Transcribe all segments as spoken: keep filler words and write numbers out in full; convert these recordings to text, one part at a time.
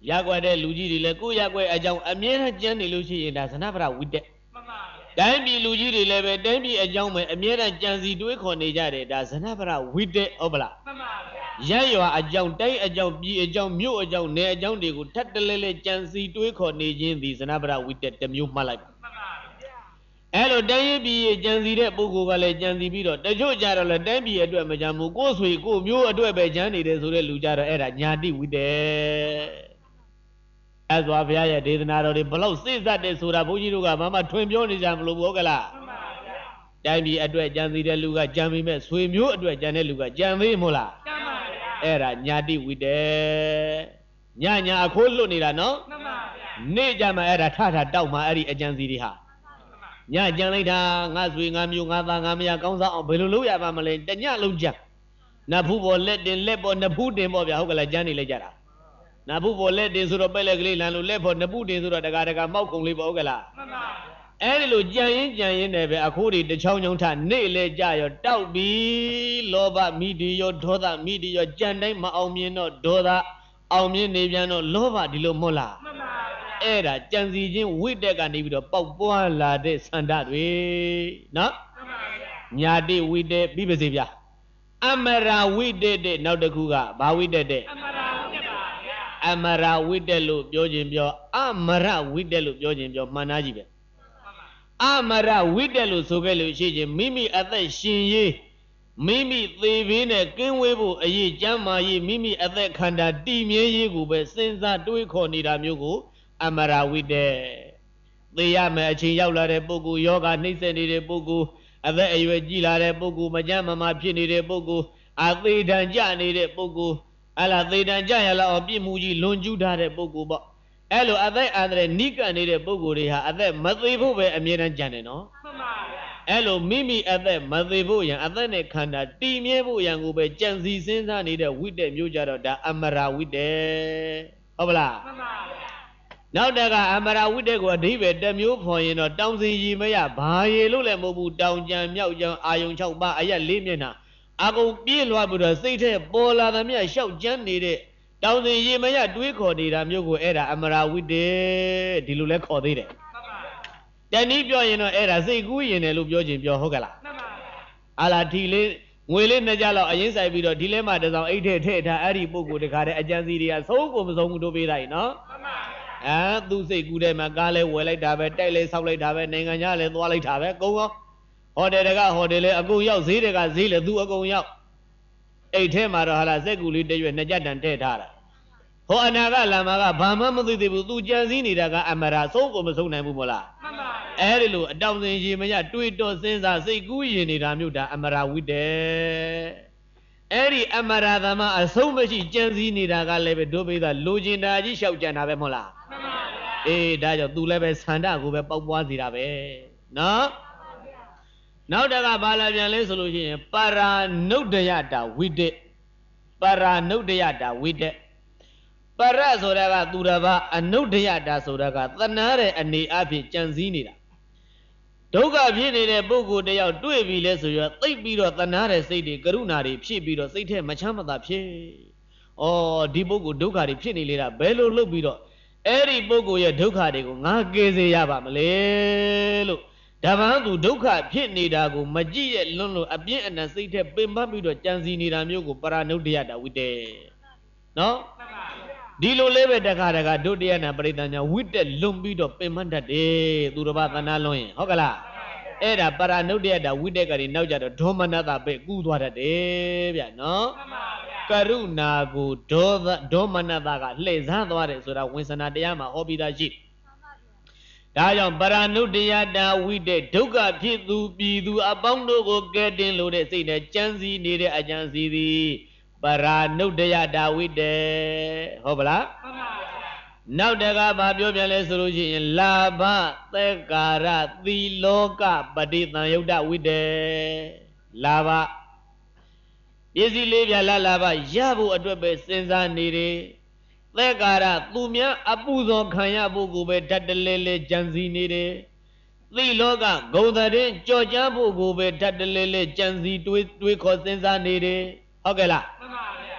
Yaguade Lugi, Leku Yagwe, a young Amira Jenny Lucy, and that's another with it. Then be Lugi, Leve, then be a young Amira Janzi do it on that's another with it. Obla. Yayo, a young day, a young be a young mule, a young near young they would take the lily Janzi do it on these another with it, the mute malak. Hello, then be a Janzi Bugu, Janzi Bido, the Joe Jarrell, then be a Dwemajamu, goes we go, you a Dwebe Janny, there's a Lujara era, Yadi with the. As Wavia did not already below, since that day, Surabuga, Mamma, twin Jonis and Lugala. Dambi Adway Janzi de Luga, Jammy, swim you Adway Janeluga, Jammy Mula. Era Nyadi with the Nyanya Kolunira, no? Nejama era Tata Dauma Ari Ajanziha. Nya Janita, Naswing, you Ngamia, Gonza, Beluya, Mamale, the Nyaluja. Nabu let the lebo Nabu de Movia Hogala Jani Lejara. Nabu let the Surabella and Lepo Nabu de Suradaga, Mokong Libogala. Elu Jain Jain never according to Chonyonta, Nele Jayo, Daubi, Loba, Medio, Doda, Medio, Jane, Maomino, Doda, Almin Neviano, Lova, Dilo Mola. Era, Janzijin, with the Ganido, Papuala de Sandadwe. No? Nyadi with the Bibisivia. Amara, we did it, now the Kuga, but we did it. Amara with the loop, Jojim, your Amara with the loop, Jojim, your Manajibe. Amara with the loop, Sogelu, Shiji, Mimi at the Shinye, Mimi, the Vina, Kinwebu, a ye, Jama, ye, Mimi at the Kanda, Dimi, Yegu, since that do it call Nida Mugu, Amara with the Yama, Chiyaula, de Bugu, Yoga, Nisan, de Bugu, at the Ayuajila, de Bugu, Majama, Mapini, de Bugu, at the Danjani, de Bugu. Ala they dan jayala or Bimuji Lonjuda de Bogu. Elo are they other Nika needed Boguria, other Mazibu, Amiran Janino. Elo Mimi at the Mazibu, and then a Kanda, Dimiebu, Yangube, Janzi Senza needed with the Mujaro da Amara with the Obla. Now daga Amara with the Guadive, the Mu point or Downsi Yimaya, Baye Lula Mobu, Down Jam Yao, Ayon Chauba, Aya Limina. I go be Labuda, say, Bola, the mere shout, Jan needed. Down the Yemaya, do we call it? I'm Yogo Era, Amara with the Dilule called it. Then if you're in Era, say, Gui and Lubjojin, your Hogala. Ala Tile, Willing Najala, against I video dilemma, there's our eight head, Ari Bogu, the Kare, Ajanzi, so goes on to be right, no? And do say good Magale, well, I have a tele, South Lake have a Nanganya, and Wallet have a go on. Hodega, Hodele, a go out, Zidega, Zilla, do a go out. Eight Temara, Zeguli, de Najad and Tetara. Hoanaga, Lamaga, Bama, the Budu Jazini, Daga, Amara, so go so Namumola. Erilu, a dozen Jimaya, two dozens, I say, Gui in Ramuda, Amara with the Eri Amara, Dama, as so much Jazini, Daga, Leve, Dobe, the Lugina, Shout Janavemola. Eh, Daja, do Leve Sanda, who were Pawazirabe. No? Now that I bala solution, para no deata with it. Para no deata with it. Para sodaga durava and no deata sodaga, the nare and the api chanzinida. Doga Pini Bogu de out do a village, they beat of the nare say the Garunari, she beat of Satan Machama da Pie. Oh, Dibogu Dogari Pini Lira, Bello Lubido. Eri Bogu ya Dogari, Nagaze Yabamale. Davandu Doka Pitney Dago, Magia Lono, a bit and a city, Bimbabido, Janzini Ramugo, Paranodia with the no? Dilo leve da Karaga, Dodiana Bretana, with the Lumbido Pemanda de Durabana Loin, Hogala. Era Paranodia with the Garinaja, Domanada, good water de no? Karuna go, Domanada, Les Handwares, so that Winsana Diama, Hobida Jeep. Dayan Paranudia da with the Doga Pitu Pidu Abondo go getting loaded, say the Janzi needed a Janzi, Paranudia da with the Hobla. Now the Gaba solution, Lava, the Gara, the Loka, Badita Yoda with the Lava. Easy Livia Lava, Yabu Adobe Senza needed. The Gara, Lumia, Abuzo, Kaya Bugube, Tadelele, Janzi Nede. The Loga, go that in, Georgia Bugube, Tadelele, Janzi, do it, do it, Cosenza Nede. Hogela.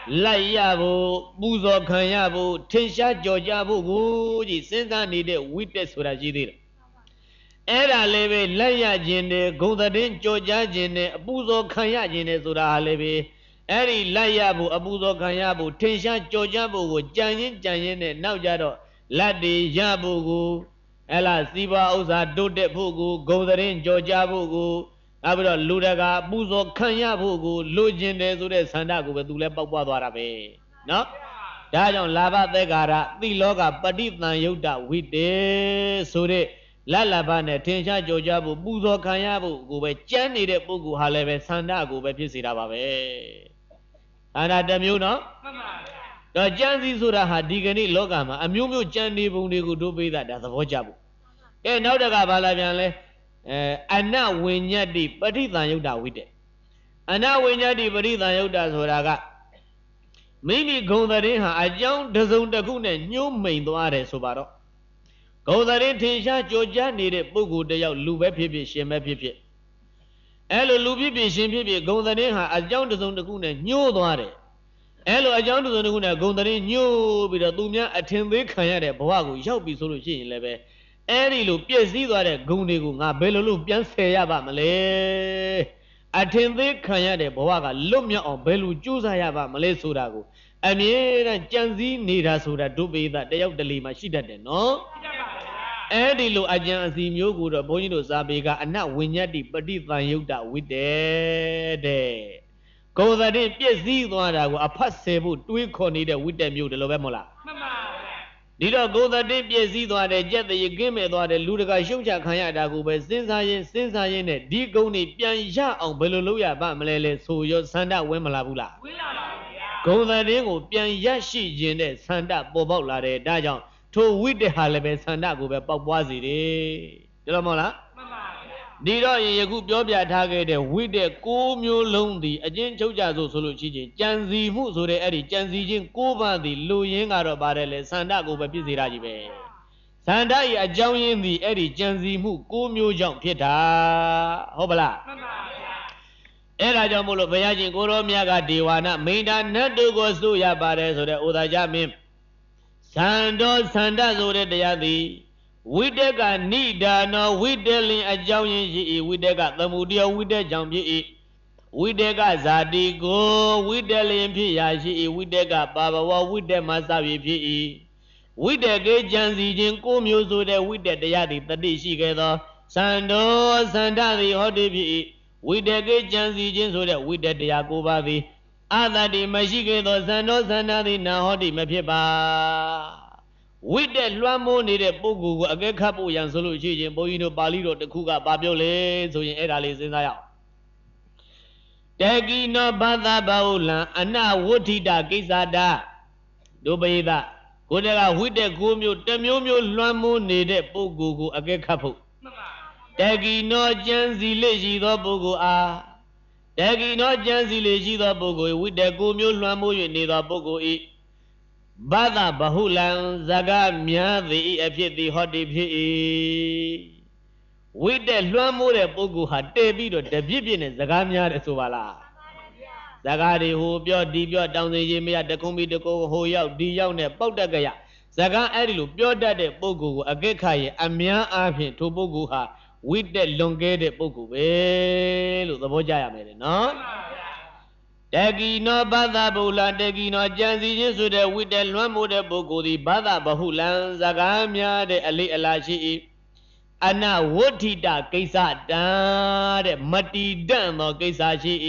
လိုက်ရဖို့ပူဇော်ခံရဖို့ထင်ရှားကြော်ကြဖို့ကိုကြီးစဉ်းစားနေတဲ့ဝိတက်ဆိုတာရှိသေးတယ်အဲ့ဒါလည်းပဲလိုက်ရခြင်းနဲ့ဂုံသတင်းကြော်ကြခြင်းနဲ့အပူဇော်ခံရခြင်းနဲ့ဆိုတာဟာလည်းပဲအဲ့ဒီလိုက်ရဖို့အပူဇော်ခံရဖို့ထင်ရှားကြော်ကြဖို့ကိုကြံရင်ကြံရင်နဲ့နောက်ကြတော့လက်တွေရဖို့ကိုအဲ့လားစီးပွားဥစ္စာတိုးတက်ဖို့ကိုဂုံသတင်းကြော်ကြဖို့ကိုနောက်ပြီးတော့လူတကာပူဇော်ခံရဖို့ကိုလိုချင်တယ်ဆိုတဲ့ဆန္ဒကိုပဲသူလည်းပေါက်ပွားသွားတာပဲနော်ဒါကြောင့်လာဘသက်္ကာရသိလောကပဋိသင်္ယုတ်တဝိတေဆိုတဲ့လတ်လဘနဲ့ထင်ရှားကြော်ကြဖို့ပူဇော်ခံရဖို့ကိုပဲကြမ်းနေတဲ့ပုဂ္ဂိုလ်ဟာလည်းပဲဆန္ဒကိုပဲဖြစ်စေတာပါပဲဆန္ဒတစ်မျိုးနော်မှန်ပါဗျာတော့ကြမ်းစီဆိုတာဟာဒီကနေ့လောကမှာအမျိုးမျိုးကြမ်းနေပုံတွေကိုတို့ပိသဒါသဘောကျဖို့အဲနောက်တကဘာလာပြန်လဲအဲအနဝိညတ္တိပဋိသင်္ယုတ်တဝိတေအနဝိညတ္တိပဋိသင်္ယုတ်တဆိုတာကမိမိဂုံသတင်းဟာအကြောင်းတစ်စုံတစ်ခုနဲ့ညှိုးမိန်သွားတယ်ဆိုပါတော့ဂုံသတင်းထင်ရှားကြော်ကြားနေတဲ့ပုဂ္ဂိုလ်တယောက်လူပဲဖြစ်ဖြစ်ရှင်ပဲဖြစ်ဖြစ်အဲ့လိုလူဖြစ်ဖြစ်ရှင်ဖြစ်ဖြစ်ဂုံသတင်းဟာအကြောင်းတစ်စုံတစ်ခုနဲ့ညှိုးသွားတယ်အဲ့လိုအကြောင်းတစ်စုံတစ်ခုနဲ့ဂုံသတင်းညှိုးပြီးတော့သူများအထင်သေးခံရတဲ့ဘဝကိုရောက်ပြီဆိုလို့ရှိရင်လည်းပဲအဲ့ဒီလိုပြည့်စည်သွားတဲ့ဂုံတွေကိုငါဘယ်လိုလုပ်ပြန်ဆယ်ရပါမလဲအထင်သေးခံရတဲ့ဘဝကလွတ်မြောက်အောင်ဘယ်လိုကြိုးစားရပါမလဲဆိုတာကိုအမြဲတမ်းကြံစည်နေတာဆိုတာဒုပိသတယောက်တလေမှရှိတတ်တယ်နော်အဲ့ဒီလိုအကြံအစီမျိုးကိုတော့ဘုန်းကြီးတို့ဇာပေကအနဝိညတ္တိပဋိသင်္ယုတ်တဝိတေတဲ့ကိုယ်သတည်းပြည့်စည်သွားတာကိုအဖတ်ဆယ်ဖို့တွေးခေါ်နေတဲ့ဝိတက်မျိုးဒီလိုပဲမဟုတ်လားမှန်ပါဗျာဒီတော့ကိုယ်သတည်းပြည့်စည်သွားတယ်ကြက်တရေကင်းမဲ့သွားတယ်လူတကာရှုံချခံရတာကိုပဲစဉ်းစားရင်စဉ်းစားရင်နဲ့ဒီကုန်းနေပြန်ရအောင်ဘယ်လိုလုပ်ရပါမလဲလဲဆိုရောဆန္ဒဝင်မလာဘူးလားဝင်လာပါဗျာဂုံသတင်းကိုပြန်ရရှိခြင်းတဲ့ဆန္ဒပေါ်ပေါက်လာတယ်ဒါကြောင့်ထိုဝိတက်ဟာလည်းပဲဆန္ဒကိုပဲပေါက်ပွားစေတယ်ဒီလိုမဟုတ်လားမှန်ပါဗျာဒီတော့ယခုပြောပြထားခဲ့တဲ့ဝိတက်၉မျိုးလုံးသည်အချင်းချုပ်ကြဆိုဆိုလို့ရှိချင်းကြံစီမှုဆိုတဲ့အဲ့ဒီကြံစီခြင်း၉ပါးသည်လူရင်းကတော့ပါတယ်လေဆန္ဒကိုပဲပြည့်စေတာကြီးပဲဆန္ဒရဲ့အကြောင်းရင်းသည်အဲ့ဒီကြံစီမှု၉မျိုးကြောင့်ဖြစ်တာဟုတ်ပလားမှန်ပါဗျာအဲ့ဒါကြောင့်မို့လို့ဘုရားရှင်ကိုရောမြတ်ကဒေဝနာမိန္ဒာနတ်တို့ကိုစိုးရပါတယ်ဆိုတဲ့ဩဒါကြမင်းသံတော်သန္တဆိုတဲ့တရားသည်ဝိတက်ကနိဒါနောဝိတက်လင်အကြောင်းရင်းရှိ၏ဝိတက်ကသမုဒယဝိတက်ကြောင့်ဖြစ်၏ဝိတက်ကဇာတိကိုဝိတက်လင်ဖြစ်ရာရှိ၏ဝိတက်ကပါဘဝဝိတက်မှစ၍ဖြစ်၏ဝိတက်ကေကြံစီခြင်းကိုမျိုးဆိုတဲ့ဝိတက်တရားသည်တတိရှိခဲ့သောသံတော်သန္တသည်ဟောတိဖြစ်၏ဝိတက်ကေကြံစီခြင်းဆိုတဲ့ဝိတက်တရားကိုပါသည်အတ္တတိမရှိခဲ့သောသံတော်သန္တာသည်နာဟောတိမဖြစ်ပါဝိတက်လွှမ်းမိုးနေတဲ့ပုဂ္ဂိုလ်ကိုအကဲခတ်ဖို့ရန်ဆိုလို့ရှိရင်ဘုန်းကြီးတို့ပါဠိတော်တစ်ခုကဘာပြောလဲဆိုရင်အဲ့ဒါလေးစဉ်းစားရအောင်တေကိနောဘာသာဘာဟုလံအနဝဋ္ဌိတကိစ္စတာဒုပိသကိုတကဝိတက်ကိုမျိုးတစ်မျိုးမျိုးလွှမ်းမိုးနေတဲ့ပုဂ္ဂိုလ်ကိုအကဲခတ်ဖို့တေကိနောကျမ်းစီလေးရှိသောပုဂ္ဂိုလ်အားတေကိနောကျမ်းစီလေးရှိသောပုဂ္ဂိုလ်ဝိတက်ကိုမျိုးလွှမ်းမိုး၍နေသောပုဂ္ဂိုလ်ဤဘာသာဘဟုလံဇဂများသည်အဖြစ်သည်ဟောတိဖြစ်၏ဝိတက်လွှမ်းမိုးတဲ့ပုဂ္ဂိုလ်ဟာတည်ပြီးတော့တပြစ်ပြစ်နဲ့ဇဂများတယ်ဆိုပါလားဇဂတွေဟိုပြောဒီပြောတောင်စင်ကြီးမရတကုံးပြီးတကောဟိုရောက်ဒီရောက်နဲ့ပေါက်တက်ကရဇဂအဲ့ဒီလိုပြောတတ်တဲ့ပုဂ္ဂိုလ်ကိုအကဲခတ်ရင်အများအားဖြင့်ထိုပုဂ္ဂိုလ်ဟာဝိတက်လွန်ကဲတဲ့ပုဂ္ဂိုလ်ပဲလို့သဘောကျရမယ်လေနော်တေကိနောဘာသာဘဟုလံတေကိနောကြံစီခြင်းဆိုတဲ့ဝိတက်လွှမ်းမိုးတဲ့ပုဂ္ဂိုလ်သည်ဘာသာဘဟုလံစကားများတဲ့အလေးအလာရှိ၏အနဝဋ္ဌိတကိစ္စတံတဲ့မတီတန့်သောကိစ္စရှိ၏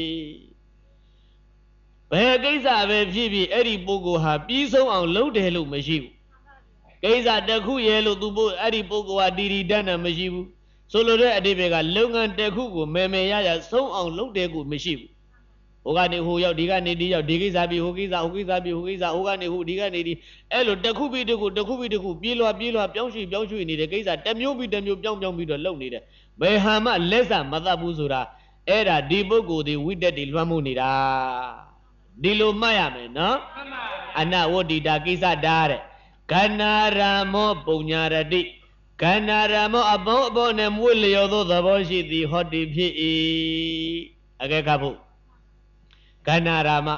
ဘယ်ကိစ္စပဲဖြစ်ဖြစ်အဲ့ဒီပုဂ္ဂိုလ်ဟာပြီးဆုံးအောင်လုပ်တယ်လို့မရှိဘူးကိစ္စတစ်ခုရဲ့လို့သူပုအဲ့ဒီပုဂ္ဂိုလ်ဟာတီတီတန့်တာမရှိဘူးဆိုလိုတဲ့အတိပ္ပယ်ကလုပ်ငန်းတစ်ခုကိုမယ်မယ်ရရဆုံးအောင်လုပ်တယ်ကိုမရှိဘူးဟိုကနေဟိုရောက်ဒီကနေဒီရောက်ဒီကိစ္စပြီးဟိုကိစ္စဟိုကိစ္စပြီးဟိုကိစ္စဟိုကနေဟိုဒီကနေဒီအဲ့လိုတစ်ခုပြီးတစ်ခုတစ်ခုပြီးတစ်ခုပြေးလွှားပြေးလွှားပြောင်းရွှေ့ပြောင်းရွှေ့နေတဲ့ကိစ္စတစ်မျိုးပြီးတစ်မျိုးပြောင်းပြောင်းပြီးတော့လုပ်နေတယ်ဘယ်ဟာမှလက်စမသတ်ဘူးဆိုတာအဲ့ဒါဒီပုဂ္ဂိုလ်ဒီဝိတက်တွေလွှမ်းမိုးနေတာဒီလိုမှတ်ရမယ်နော်အနဝဋ္ဌိတာကိစ္စတာတဲ့ကဏ္ဍရာမောပုံညာရတိကဏ္ဍရာမောအပေါင်းအပေါင်းနဲ့မွေးလျော်သောသဘောရှိသည်ဟောတိဖြစ်၏အကဲခတ်ဖို့ကဏ္ဍရာမ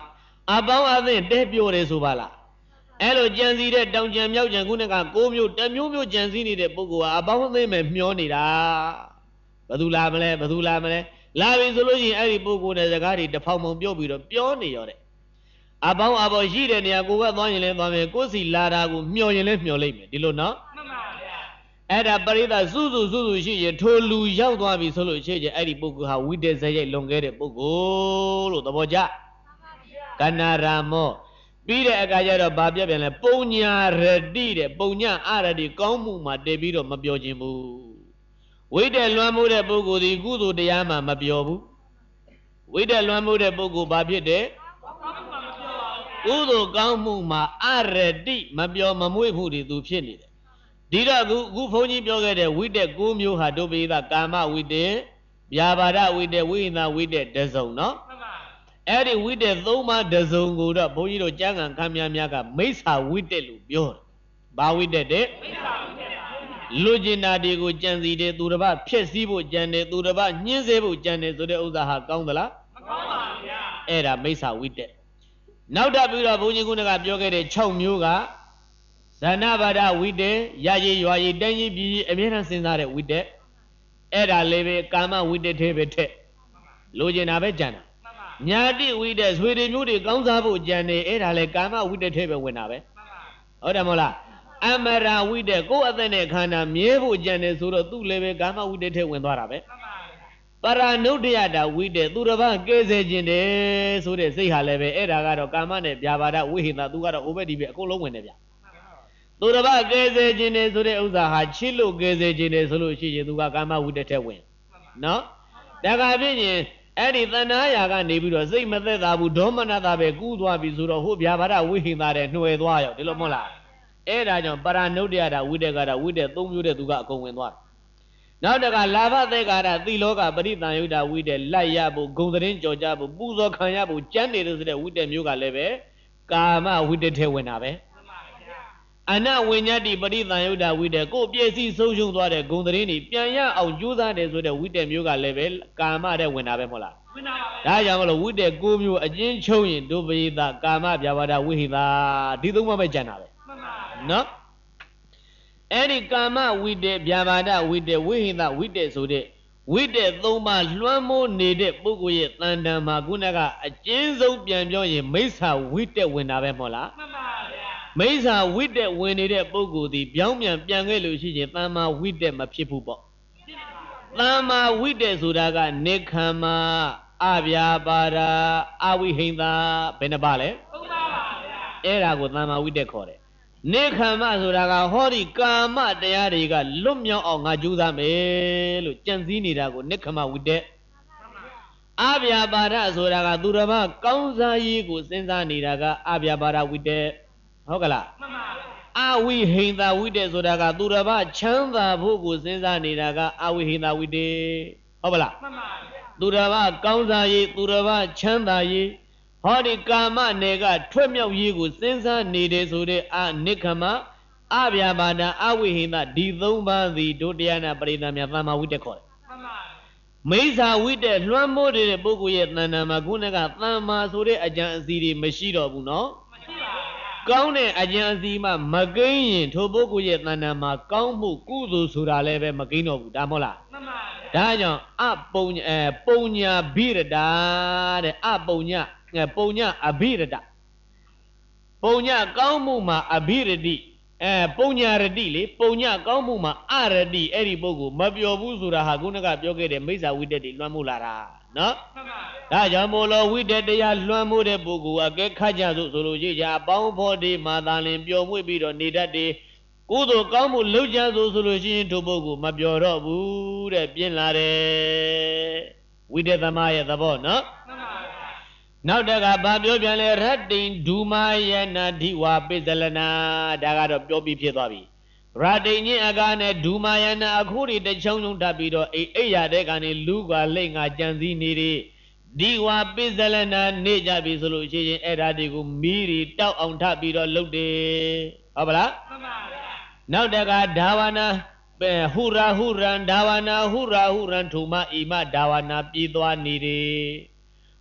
အပေါင်းအသင့်တဲပြောတယ်ဆိုပါလားအဲ့လိုကြံစီတဲ့တောင်ကြံမြောက်ကြံခုနကကိုမျိုးတမျိုးမျိုးကြံစီနေတဲ့ပုဂ္ဂိုလ်ကအပေါင်းအသင့်ပဲမျောနေတာဘယ်သူလာမလဲဘယ်သူလာမလဲလာပြီဆိုလို့ရှိရင်အဲ့ဒီပုဂ္ဂိုလ်နဲ့စကားတွေတဖောင်ဖောင်ပြောပြီးတော့ပြောနေရောတဲ့အပေါင်းအပေါ်ရှိတဲ့နေရာကိုကသွားရင်လည်းသွားမယ်ကိုယ်စီလာတာကိုမျောရင်လည်းမျောလိုက်မယ်ဒီလိုနော်မှန်ပါဗျာအဲ့ဒါပရိသတ်စုစုစုစုရှိရင်ထိုလူရောက်သွားပြီဆိုလို့ရှိရင်အဲ့ဒီပုဂ္ဂိုလ်ဟာဝိတ္တဇယိတ်လွန်ခဲ့တဲ့ပုဂ္ဂိုလ်လို့သဘောကျကဏ္ဍရာမောပြီးတဲ့အခါကျတော့ဘာပြပြန်လဲပုံညာရတိတဲ့ပုံညာအရတိကောင်းမှုမှာတည်ပြီးတော့မပြောခြင်းဘူးဝိတ္တလွမ်းမိုးတဲ့ပုဂ္ဂိုလ်ဒီကုသိုလ်တရားမှာမပြောဘူးဝိတ္တလွမ်းမိုးတဲ့ပုဂ္ဂိုလ်ဘာဖြစ်တယ်ကုသိုလ်ကောင်းမှုမှာအရတိမပြောမမွေ့မှုတွေသူဖြစ်နေတယ်ဒီတော့အခုအခုဘုန်းကြီးပြောခဲ့တဲ့ဝိတ္တ၉မျိုးဟာဒုပိသကာမဝိတ္တဗျာပါဒဝိတ္တဝိဟိနဝိတ္တတစုံနော်အဲ့ဒီဝိတ္တသုံးပါးတစုံကိုတော့ဘုန်းကြီးတို့ကျမ်းဂန်ခမ်းများများကမိစ္ဆာဝိတ္တလို့ပြောတယ်ဘာဝိတ္တတဲ့မိစ္ဆာဝိတ္တလူကျင်နာတွေကိုကြံစီတယ်သူတစ်ပါးဖြစ်စည်းဖို့ကြံတယ်သူတစ်ပါးညှင်းဆဲဖို့ကြံတယ်ဆိုတဲ့ဥစ္စာဟာကောင်းသလားမကောင်းပါဘူးဗျာအဲ့ဒါမိစ္ဆာဝိတ္တနောက်တစ်ပြီးတော့ဘုန်းကြီးကုဏကပြောခဲ့တဲ့၆မျိုးကဇဏဘာဒဝိတ္တရရည်ရွာရည်တန်းကြီးပြည်ကြီးအမြဲတမ်းစဉ်းစားတဲ့ဝိတ္တအဲ့ဒါလေးပဲကာမဝိတ္တထဲပဲထက်လူကျင်နာပဲကြံတာညာတိဝိတ္တဆွေတွေမျိုးတွေကောင်းစားဖို့ကြံတယ်အဲ့ဒါလေကာမဝိတ္တထဲပဲဝင်တာပဲဟုတ်တယ်မဟုတ်လားအမရာဝိတ္တကိုယ်အသက်နဲ့ခန္ဓာမြဲဖို့ကြံတယ်ဆိုတော့သူ့လည်းပဲကာမဝိတ္တထဲဝင်သွားတာပဲပရဏုဒ္ဒယတာဝိတ္တသူတစ်ပါးကဲစေခြင်းတယ်ဆိုတဲ့စိတ်ဟာလည်းပဲအဲ့ဒါကတော့ကာမနဲ့ဗျာပါဒဝိဟိတသူကတော့အိုဘက်ဒီပဲအကုန်လုံးဝင်တယ်ဗျသူတစ်ပါးကဲစေခြင်းတယ်ဆိုတဲ့ဥစ္စာဟာချစ်လို့ကဲစေခြင်းတယ်ဆိုလို့ရှိရင်သူကကာမဝိတ္တထဲဝင်နော်ဒါကဖြစ်ရင်အဲ့ဒီတဏှာရာကနေပြီးတော့စိတ်မသက်သာဘူးဒေါမနတာပဲကူးသွားပြီဆိုတော့ဟိုဗျာပါဒဝိဟိတတဲ့နှွယ်သွားရောဒီလိုမဟုတ်လားအဲ့ဒါကြောင့်ပရဏုဒ္ဒယတာဝိတ္တကတော့ဝိတ္တသုံးမျိုးတဲ့သူကအကုန်ဝင်သွားတယ်နောက်တကလာဘသေကာရသီလောကပရိသံယုတ်တာဝိတ္တလိုက်ရဖို့ဂုံသတင်းကြော်ကြဖို့ပူဇော်ခံရဖို့ကြမ်းနေလို့ဆိုတဲ့ဝိတ္တမျိုးကလည်းပဲကာမဝိတ္တထဲဝင်တာပဲအနဝိညာတိပရိသံယုတ်တာဝိတ္တကိုပြည့်စည်ဆုံးရှုံးသွားတဲ့ဂုံသတင်းတွေပြန်ရအောင်ကြိုးစားတယ်ဆိုတဲ့ဝိတ္တမျိုးကလည်းပဲကာမထဲဝင်တာပဲမဟုတ်လားဝင်တာပါပဲဒါကြောင့်မလို့ဝိတ္တ၉မျိုးအချင်းချုပ်ရင်ဒုပရိသကာမဗျာပါဒဝိဟိတဒီသုံးပါးပဲကြံတာပဲမှန်ပါနော်အဲ့ဒီကာမဝိတ္တဗျာပါဒဝိတ္တဝိဟိတဝိတ္တဆိုတဲ့ဝိတ္တသုံးပါးလွှမ်းမိုးနေတဲ့ပုဂ္ဂိုလ်ရဲ့တန်တန်မှာခုနကအကျဉ်းဆုံးပြန်ပြောရင်မိစ္ဆာဝိတ္တဝင်တာပဲမဟုတ်လားမှန်ပါဗျာမိစ္ဆာဝိတ္တဝင်နေတဲ့ပုဂ္ဂိုလ်ဒီပြောင်းပြန်ပြန်ခဲ့လို့ရှိရင်တမ္မာဝိတ္တမဖြစ်ဘူးပေါ့တမ္မာဝိတ္တဆိုတာကနိခမ္မာအဗျာပါဒအဝိဟိတဘယ်နှပါလဲသုံးပါပါဗျာအဲ့ဒါကိုတမ္မာဝိတ္တခေါ်တယ်နိခမ္မဆိုတာကဟောဒီကာမတရားတွေကလွတ်မြောက်အောင်ငါကြိုးစားမယ်လို့ကြံစည်နေတာကိုနိခမ္မဝိတ္တအဗျာပါဒဆိုတာကသူတစ်ပါးကောင်းစားရေးကိုစဉ်းစားနေတာကအဗျာပါဒဝိတ္တဟုတ်ကလားမှန်ပါအဝိဟိတဝိတ္တဆိုတာကသူတစ်ပါးချမ်းသာဖို့ကိုစဉ်းစားနေတာကအဝိဟိတဝိတ္တဟုတ်ပါလားမှန်ပါသူတစ်ပါးကောင်းစားရေးသူတစ်ပါးချမ်းသာရေးဟောဒီကာမနယ်ကထွက်မြောက်ရေးကိုစဉ်းစားနေတယ်ဆိုတဲ့အနိခမအဗျာပါဒအဝိဟိတဒီသုံးပါးသည်ဒုတရားနာပရိသတ်များသမ္မာဝိတ္တခေါ်တယ်မှန်ပါမိစ္ဆာဝိတ္တလွှမ်းမိုးတဲ့ပုဂ္ဂိုလ်ရဲ့တဏ္ဍာမှာခုနကသမ္မာဆိုတဲ့အကြံအစီတွေမရှိတော့ဘူးနော်မရှိပါဘူးကောင်းတဲ့အကြံအစီမှမကိန်းရင်ထိုပုဂ္ဂိုလ်ရဲ့တဏ္ဍာမှာကောင်းမှုကုသိုလ်ဆိုတာလည်းပဲမကိန်းတော့ဘူးဒါမဟုတ်လားမှန်ပါဒါကြောင့်အပုံအဲပုံညာဘိရတာတဲ့အပုံညာပုံညအဘိရတပုံညကောင်းမှုမှာအဘိရတိအဲပုံညာရတိလေပုံညကောင်းမှုမှာအရတိအဲ့ဒီပုဂ္ဂိုလ်မပြောဘူးဆိုတာဟာခုနကပြောခဲ့တဲ့မိစ္ဆာဝိတ္တတွေလွှမ်းမိုးလာတာနော်မှန်ပါဒါကြောင့်မို့လို့ဝိတ္တတရားလွှမ်းမိုးတဲ့ပုဂ္ဂိုလ်အကဲခတ်ကြစို့ဆိုလို့ရှိကြအပေါင်းဖော်ဒီမာသာလင်ပျော်မွေ့ပြီးတော့နေတတ်တယ်ကုသိုလ်ကောင်းမှုလုပ်ကြစို့ဆိုလို့ရှိရင်ထိုပုဂ္ဂိုလ်မပြောတော့ဘူးတဲ့ပြင်းလာတယ်ဝိတ္တသမားရဲ့သဘောနော်မှန်ပါနောက်တကဘာပြောပြန်လဲရတ္တိန်ဒုမာယနာဓိဝါပိစလနာဒါကတော့ပြောပြီးဖြစ်သွားပြီရတ္တိန်ချင်းအကားနဲ့ဒုမာယနာအခုတွေတချောင်းချောင်းထပ်ပြီးတော့အိအိရတဲ့ကနေလူကလိမ့်ငါကြံစည်နေတယ်ဒီဝါပိစလနာနေကြပြီဆိုလို့ရှိရင်အဲ့ဒါတွေကိုမီးရီတောက်အောင်ထပ်ပြီးတော့လုပ်တယ်ဟုတ်ပါလားမှန်ပါဗျာနောက်တကဒါဝနာဟူရာဟူရန်ဒါဝနာဟူရာဟူရန်ထုမဣမဒါဝနာပြည်သွားနေတယ်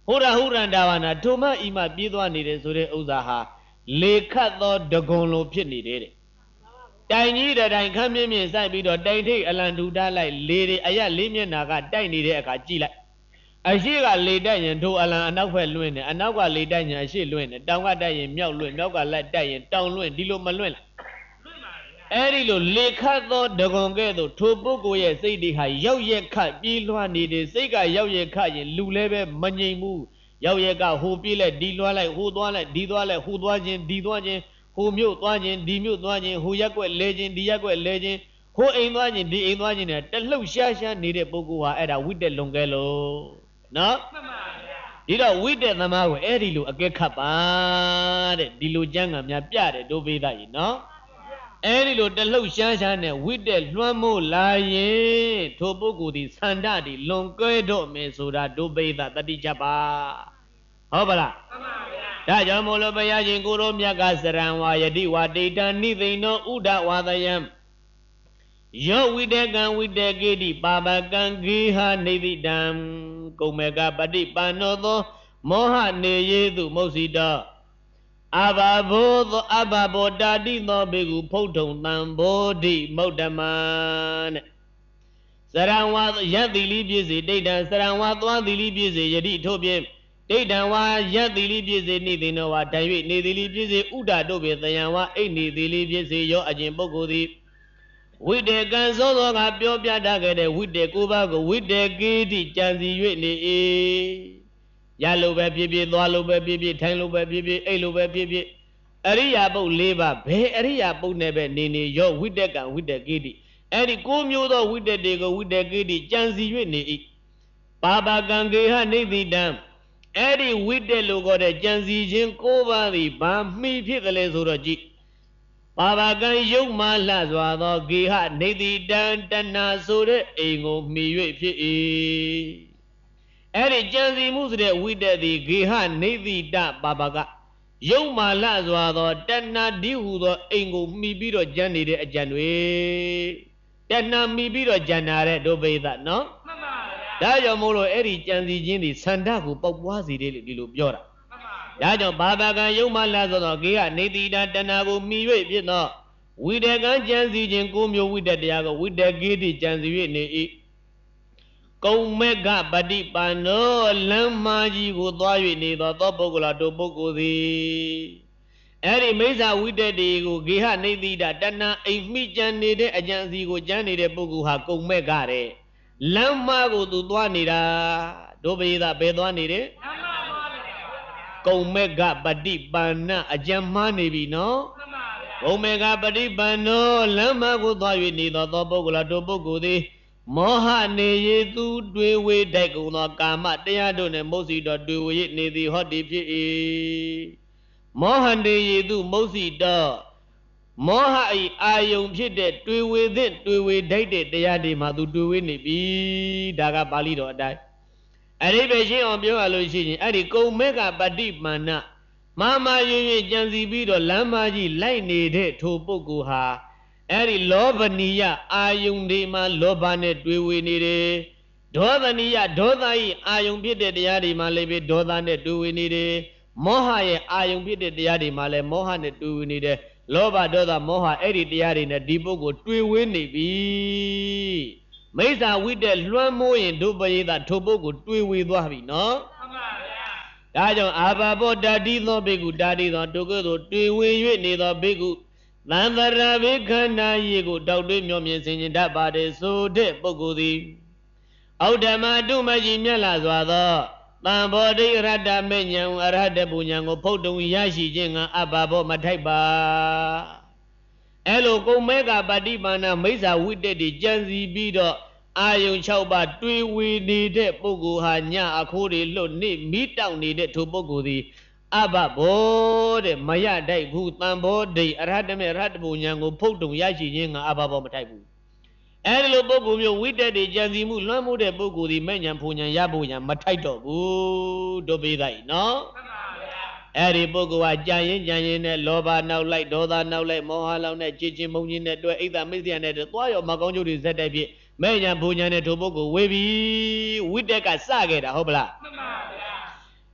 ဟိုရာဟူရန်ဒါဝနာထိုမဤမပြေးသွားနေတဲ့ဆိုတဲ့ဥစ္စာဟာလေခတ်သောဒဂုံလိုဖြစ်နေတယ်တဲ့တိုင်ကြီးတဲ့တိုင်ခမ်းမြင့်မြင့်စိုက်ပြီးတော့တိုင်ထိတ်အလံထူထားလိုက်လေတွေအရက်လေးမျက်နာကတိုက်နေတဲ့အခါကြည့်လိုက်အရှိကလေတိုက်ရင်ထိုအလံအနောက်ဘက်လွင့်တယ်အနောက်ကလေတိုက်ရင်အရှိလွင့်တယ်တောင်ကတိုက်ရင်မြောက်လွင့်မြောက်ကလက်တိုက်ရင်တောင်လွင့်ဒီလိုမလွင့်လားအဲ့ဒီလိုလေခတ်သောဒဂုံကဲ့သို့ထိုပုဂ္ဂိုလ်ရဲ့စိတ်တွေဟာရောက်ရက်ခတ်ပြေးလွှားနေတယ်စိတ်ကရောက်ရက်ခတ်ရင်လူလည်းပဲမငြိမ်ဘူးရောက်ရက်ကဟိုပြေးလိုက်ဒီလွှားလိုက်ဟိုသွားလိုက်ဒီသွားလိုက်ဟိုသွားခြင်းဒီသွားခြင်းဟိုမြို့သွားခြင်းဒီမြို့သွားခြင်းဟိုရက်ွက်လဲခြင်းဒီရက်ွက်လဲခြင်းဟိုအိမ်သွားခြင်းဒီအိမ်သွားခြင်းနဲ့တလှုပ်ရှားရှားနေတဲ့ပုဂ္ဂိုလ်ဟာအဲ့ဒါဝိတက်လွန်ကဲလို့နော်မှန်ပါဗျာဒီတော့ဝိတက်သမားကိုအဲ့ဒီလိုအကဲခတ်ပါတဲ့ဒီလိုကျမ်းဂန်များပြတယ်ဒုဗေဒကြီးနော်အဲ့ဒီလိုတလှုပ်ရှားရှားနဲ့ဝိတက်လွှမ်းမိုးလာရင်ထိုပုဂ္ဂိုလ်ဒီသန္တာဒီလွန်ကဲတော့မယ်ဆိုတာဒုဗေဒတတိချက်ပါဟုတ်ပါလားမှန်ပါဗျာဒါကြောင့်မို့လို့ဘုရားရှင်ကိုရောမြတ်ကစရံဝါယတိဝါတိတံနိသိဏောဥဒဝါဒယံယောဝိတေကံဝိတေကေတိပါပကံဂေဟနေတိတံကုမေကပฏิပန္နောသောမောဟနေယေတုမုတ်စီတောအဘဘောသောအဘဘောတာတိသောဘေကုဖုတ်ထုံတံဘောဓိမௌတမနဲ့စရံဝါယတ်တိလိပြည့်စေဒိဋ္ဌံစရံဝါသွားတိလိပြည့်စေယတိထို့ဖြင့်ဒိဋ္ဌံဝါယတ်တိလိပြည့်စေနိသိဏောဝါတန်၍နေတိလိပြည့်စေဥဒတို့ဖြင့်သယံဝါအိတ်နေတိလိပြည့်စေရောအကျင့်ပုဂ္ဂိုလ်သည်ဝိတေကံသောသောကပြောပြတတ်ခဲ့တဲ့ဝိတေကိုပါကိုဝိတေကေတိကြံစီ၍နေ၏ရလိုပဲဖြစ်ဖြစ်သွားလိုပဲဖြစ်ဖြစ်ထိုင်လိုပဲဖြစ်ဖြစ်အိတ်လိုပဲဖြစ်ဖြစ်အရိယာပုတ်၄ပါးဘယ်အရိယာပုတ်နဲ့ပဲနေနေရောဝိတေကံဝိတေကေတိအဲ့ဒီကိုမျိုးသောဝိတေတေကိုဝိတေကေတိကြံစီ၍နေ၏ပါပကံဂေဟနေတိတံအဲ့ဒီဝိတေလိုခေါ်တဲ့ကြံစီခြင်းကိုးပါးသည်ဘာမှီဖြစ်တယ်လဲဆိုတော့ကြည့်ပါပကံယုတ်မှလှစွာသောဂေဟနေတိတံတဏဆိုတဲ့အိမ်ကိုမှီ၍ဖြစ်၏အဲ့ဒီကြံစီမှုဆိုတဲ့ဝိတ္တသည်ဂေဟနေတိတပါပကယုတ်မှလှစွာသောတဏဒီဟုသောအိမ်ကိုမှီပြီးတော့ကြံနေတဲ့အကြံတွေတဏမှီပြီးတော့ကြံနာတဲ့ဒုဗေဒနော်မှန်ပါဗျာဒါကြောင့်မို့လို့အဲ့ဒီကြံစီခြင်းသည်ဆန္ဒကိုပေါက်ပွားစေတယ်လို့ဒီလိုပြောတာဒါကြောင့်ဘာဘကံယုံမလာဆိုတော့ဂေကနေတိတာတဏကိုမိ၍ဖြစ်သောဝိတကံကြံစီခြင်းကိုမျိုးဝိတတရားကိုဝိတကေတိကြံစီ၍နေ၏ကုံမေကပฏิပန္နောလမ်းမကြီးကိုသွား၍နေသောသောပုဂ္ဂလာတို့ပုဂ္ဂိုလ်သည်အဲ့ဒီမိစ္ဆာဝိတတေကိုဂေဟနေတိတာတဏအိမ်မိကြံနေတဲ့အကြံစီကိုကြံနေတဲ့ပုဂ္ဂိုလ်ဟာကုံမေကတဲ့လမ်းမကိုသူသွားနေတာဒုဗေဒဘယ်သွားနေတယ်ကုံမေကပฏิပန္နအကြံမှားနေပြီနော်ကုံမေကပฏิပန္နောလမ်းမကိုသွား၍နေသောသောပုဂ္ဂလာတို့ပုဂ္ဂိုလ်သည်မောဟနေယေသူတွေဝေတိုက်ကုန်သောကာမတရားတို့နှင့်မုတ်စီတော်တွေဝေနေသည်ဟောတိဖြစ်၏မောဟနေယေသူမုတ်စီတော်မောဟဤအာယုံဖြစ်တဲ့တွေဝေသင့်တွေဝေတိုက်တဲ့တရားတွေမှာသူတွေဝေနေပြီဒါကပါဠိတော်အတိုင်းအရိပဲရှင်းအောင်ပြောရလို့ရှိရင်အဲ့ဒီကုံမေကပฏิပန္နမာမရွရွကြံစီပြီးတော့လမ်းမကြီးလိုက်နေတဲ့ထိုပုဂ္ဂိုလ်ဟာအဲ့ဒီလောဘနိယအာယုန်ဒီမှာလောဘနဲ့တွေ့ဝေနေတယ်ဒေါသနိယဒေါသဤအာယုန်ဖြစ်တဲ့တရားတွေမှာလည်းပဲဒေါသနဲ့တွေ့ဝေနေတယ်မောဟရဲ့အာယုန်ဖြစ်တဲ့တရားတွေမှာလည်းမောဟနဲ့တွေ့ဝေနေတယ်လောဘဒေါသမောဟအဲ့ဒီတရားတွေနဲ့ဒီပုဂ္ဂိုလ်တွေ့ဝေနေပြီမိစ္ဆာဝိတ္တလွှမ်းမိုးရင်ဒုပရိသထိုပုဂ္ဂိုလ်တွေ့ဝေသွားပြီနော်မှန်ပါဗျာဒါကြောင့်အာဘာဘောတာတိသောဘိက္ခုတာတိသောဒုက္ခသို့တွေ့ဝေ၍နေသောဘိက္ခုသံသရာဘိခန္ဓာယေကိုတောက်တွေးမျောမြင်စင်ကြင်တတ်ပါတယ်ဆိုတဲ့ပုဂ္ဂိုလ်သည်ဩဒ္ဓမတုမကြီးမြတ်လာစွာသောတံဘောဓိရတ္တမေညာအရဟတပုညာကိုဖုတ်တုံရရှိခြင်းကအဘဘောမထိုက်ပါအဲ့လိုကုံမဲကပฏิပန္နမိစ္ဆာဝိတ္တတိကြံစီပြီးတော့အာယုံ၆ပါးတွေးဝေနေတဲ့ပုဂ္ဂိုလ်ဟာညအခိုးတွေလွတ်နေမိတောက်နေတဲ့ထိုပုဂ္ဂိုလ်သည်အဘဘောတဲ့မရတိုက်ဘူးတံဘောဓိအရဟတမေအရဟတပုညာကိုဖုတ်တုံရရှိခြင်းကအဘဘောမထိုက်ဘူးအဲ့ဒီလိုပုဂ္ဂိုလ်မျိုးဝိတ္တတိကြံစီမှုလွှမ်းမိုးတဲ့ပုဂ္ဂိုလ်ဒီမဲ့ညာဖူညာရဖို့ညာမထိုက်တော့ဘူးတို့ပေးလိုက်နော်အဲ့ဒီပုဂ္ဂိုလ်ဟာကြာရင်ကြာရင်နဲ့လောဘနောက်လိုက်ဒေါသနောက်လိုက်မောဟလောက်နဲ့ကြည်ချင်းမုံချင်းနဲ့တွေ့အိတ်သာမိတ်ဆရာနဲ့သွားရောမကောင်းကျိုးတွေဇက်တိုက်ဖြစ်မဲ့ညာဖူညာနဲ့ထိုပုဂ္ဂိုလ်ဝေပြီဝိတ္တကစခဲ့တာဟုတ်ပလားမှန်ပါဗျာ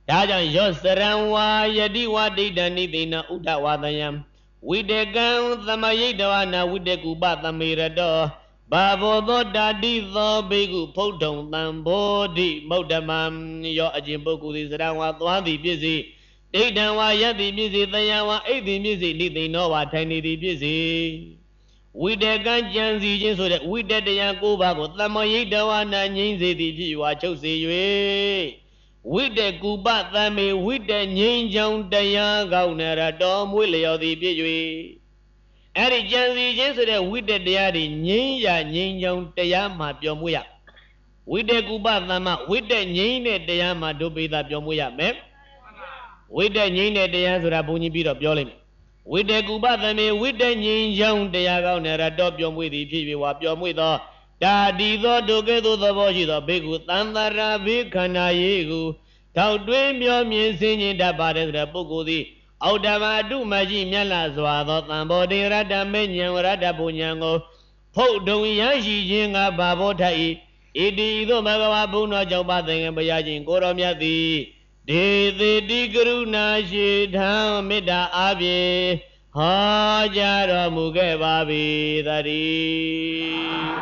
ဒါကြောင့်ယောစရံဝါယတိဝဒိဋ္ဌနိသိဏဥဒ္ဓဝါဒယံဝိတေကံသမယိတဝနာဝိတေကုပသမေရတောဘာဘောသောတာတိသောဘေကုဖုဒ္ဓံတံဘောဓိမုဒ္ဓမံယောအကျင့်ပုဂ္ဂိုလ်သည်စရံဝါသွားသည်ဖြစ်စေဒိဋ္ဌံဝါယတိဖြစ်စေတယံဝါအိတ်သည်ဖြစ်စေနိသိဏောဝါထိုင်နေသည်ဖြစ်စေဝိတေကံကြံစီခြင်းဆိုတဲ့ဝိတတယံကိုးပါးကိုသမယိတဝနာငြိမ့်စေသည်ဖြစ်ဝါချုပ်စေ၍ဝိတေကုပသမေဝိတေငြိမ်းချောင်းတရားကောင်းရတော်မွေးလျော်သည်ဖြစ်၍အဲ့ဒီကြံစီခြင်းဆိုတဲ့ဝိတေတရားတွေငြိမ်းရငြိမ်းချောင်းတရားမှာပျော်မွေ့ရဝိတေကုပသမဝိတေငြိမ်းတဲ့တရားမှာဒုပိသပျော်မွေ့ရမယ်ဝိတေငြိမ်းတဲ့တရားဆိုတာဘုန်းကြီးပြီးတော့ပြောလိုက်မယ်ဝိတေကုပသမေဝိတေငြိမ်းချောင်းတရားကောင်းရတော်ပျော်မွေ့သည်ဖြစ်၍ဝါပျော်မွေ့သောဒါဒီသောဒုက္ခသောသဘောရှိသောဘေကုသံသရာဘေခန္ဓာယေကုထောက်တွင်းမျောမြင်စင်ခြင်းတတ်ပါတယ်ဆိုတဲ့ပုဂ္ဂိုလ်သည်အောက်တမအတုမရှိမြတ်လာစွာသောသံဘောတေရတ္တမေဉ္ဇံဝရတ္တဘုံဉဏ်ကိုဖုတ်တုံရရှိခြင်းကဘာဘောထ၏ဣတိဤသို့ဘဂဝါဘုံတော်ကြောင့်ပါသင်္ကဘုရားရှင်ကိုတော်မြတ်သည်ဒေသေတိကရုဏာရှိထံမေတ္တာအားဖြင့်ဟောကြားတော်မူခဲ့ပါပြီသတည်း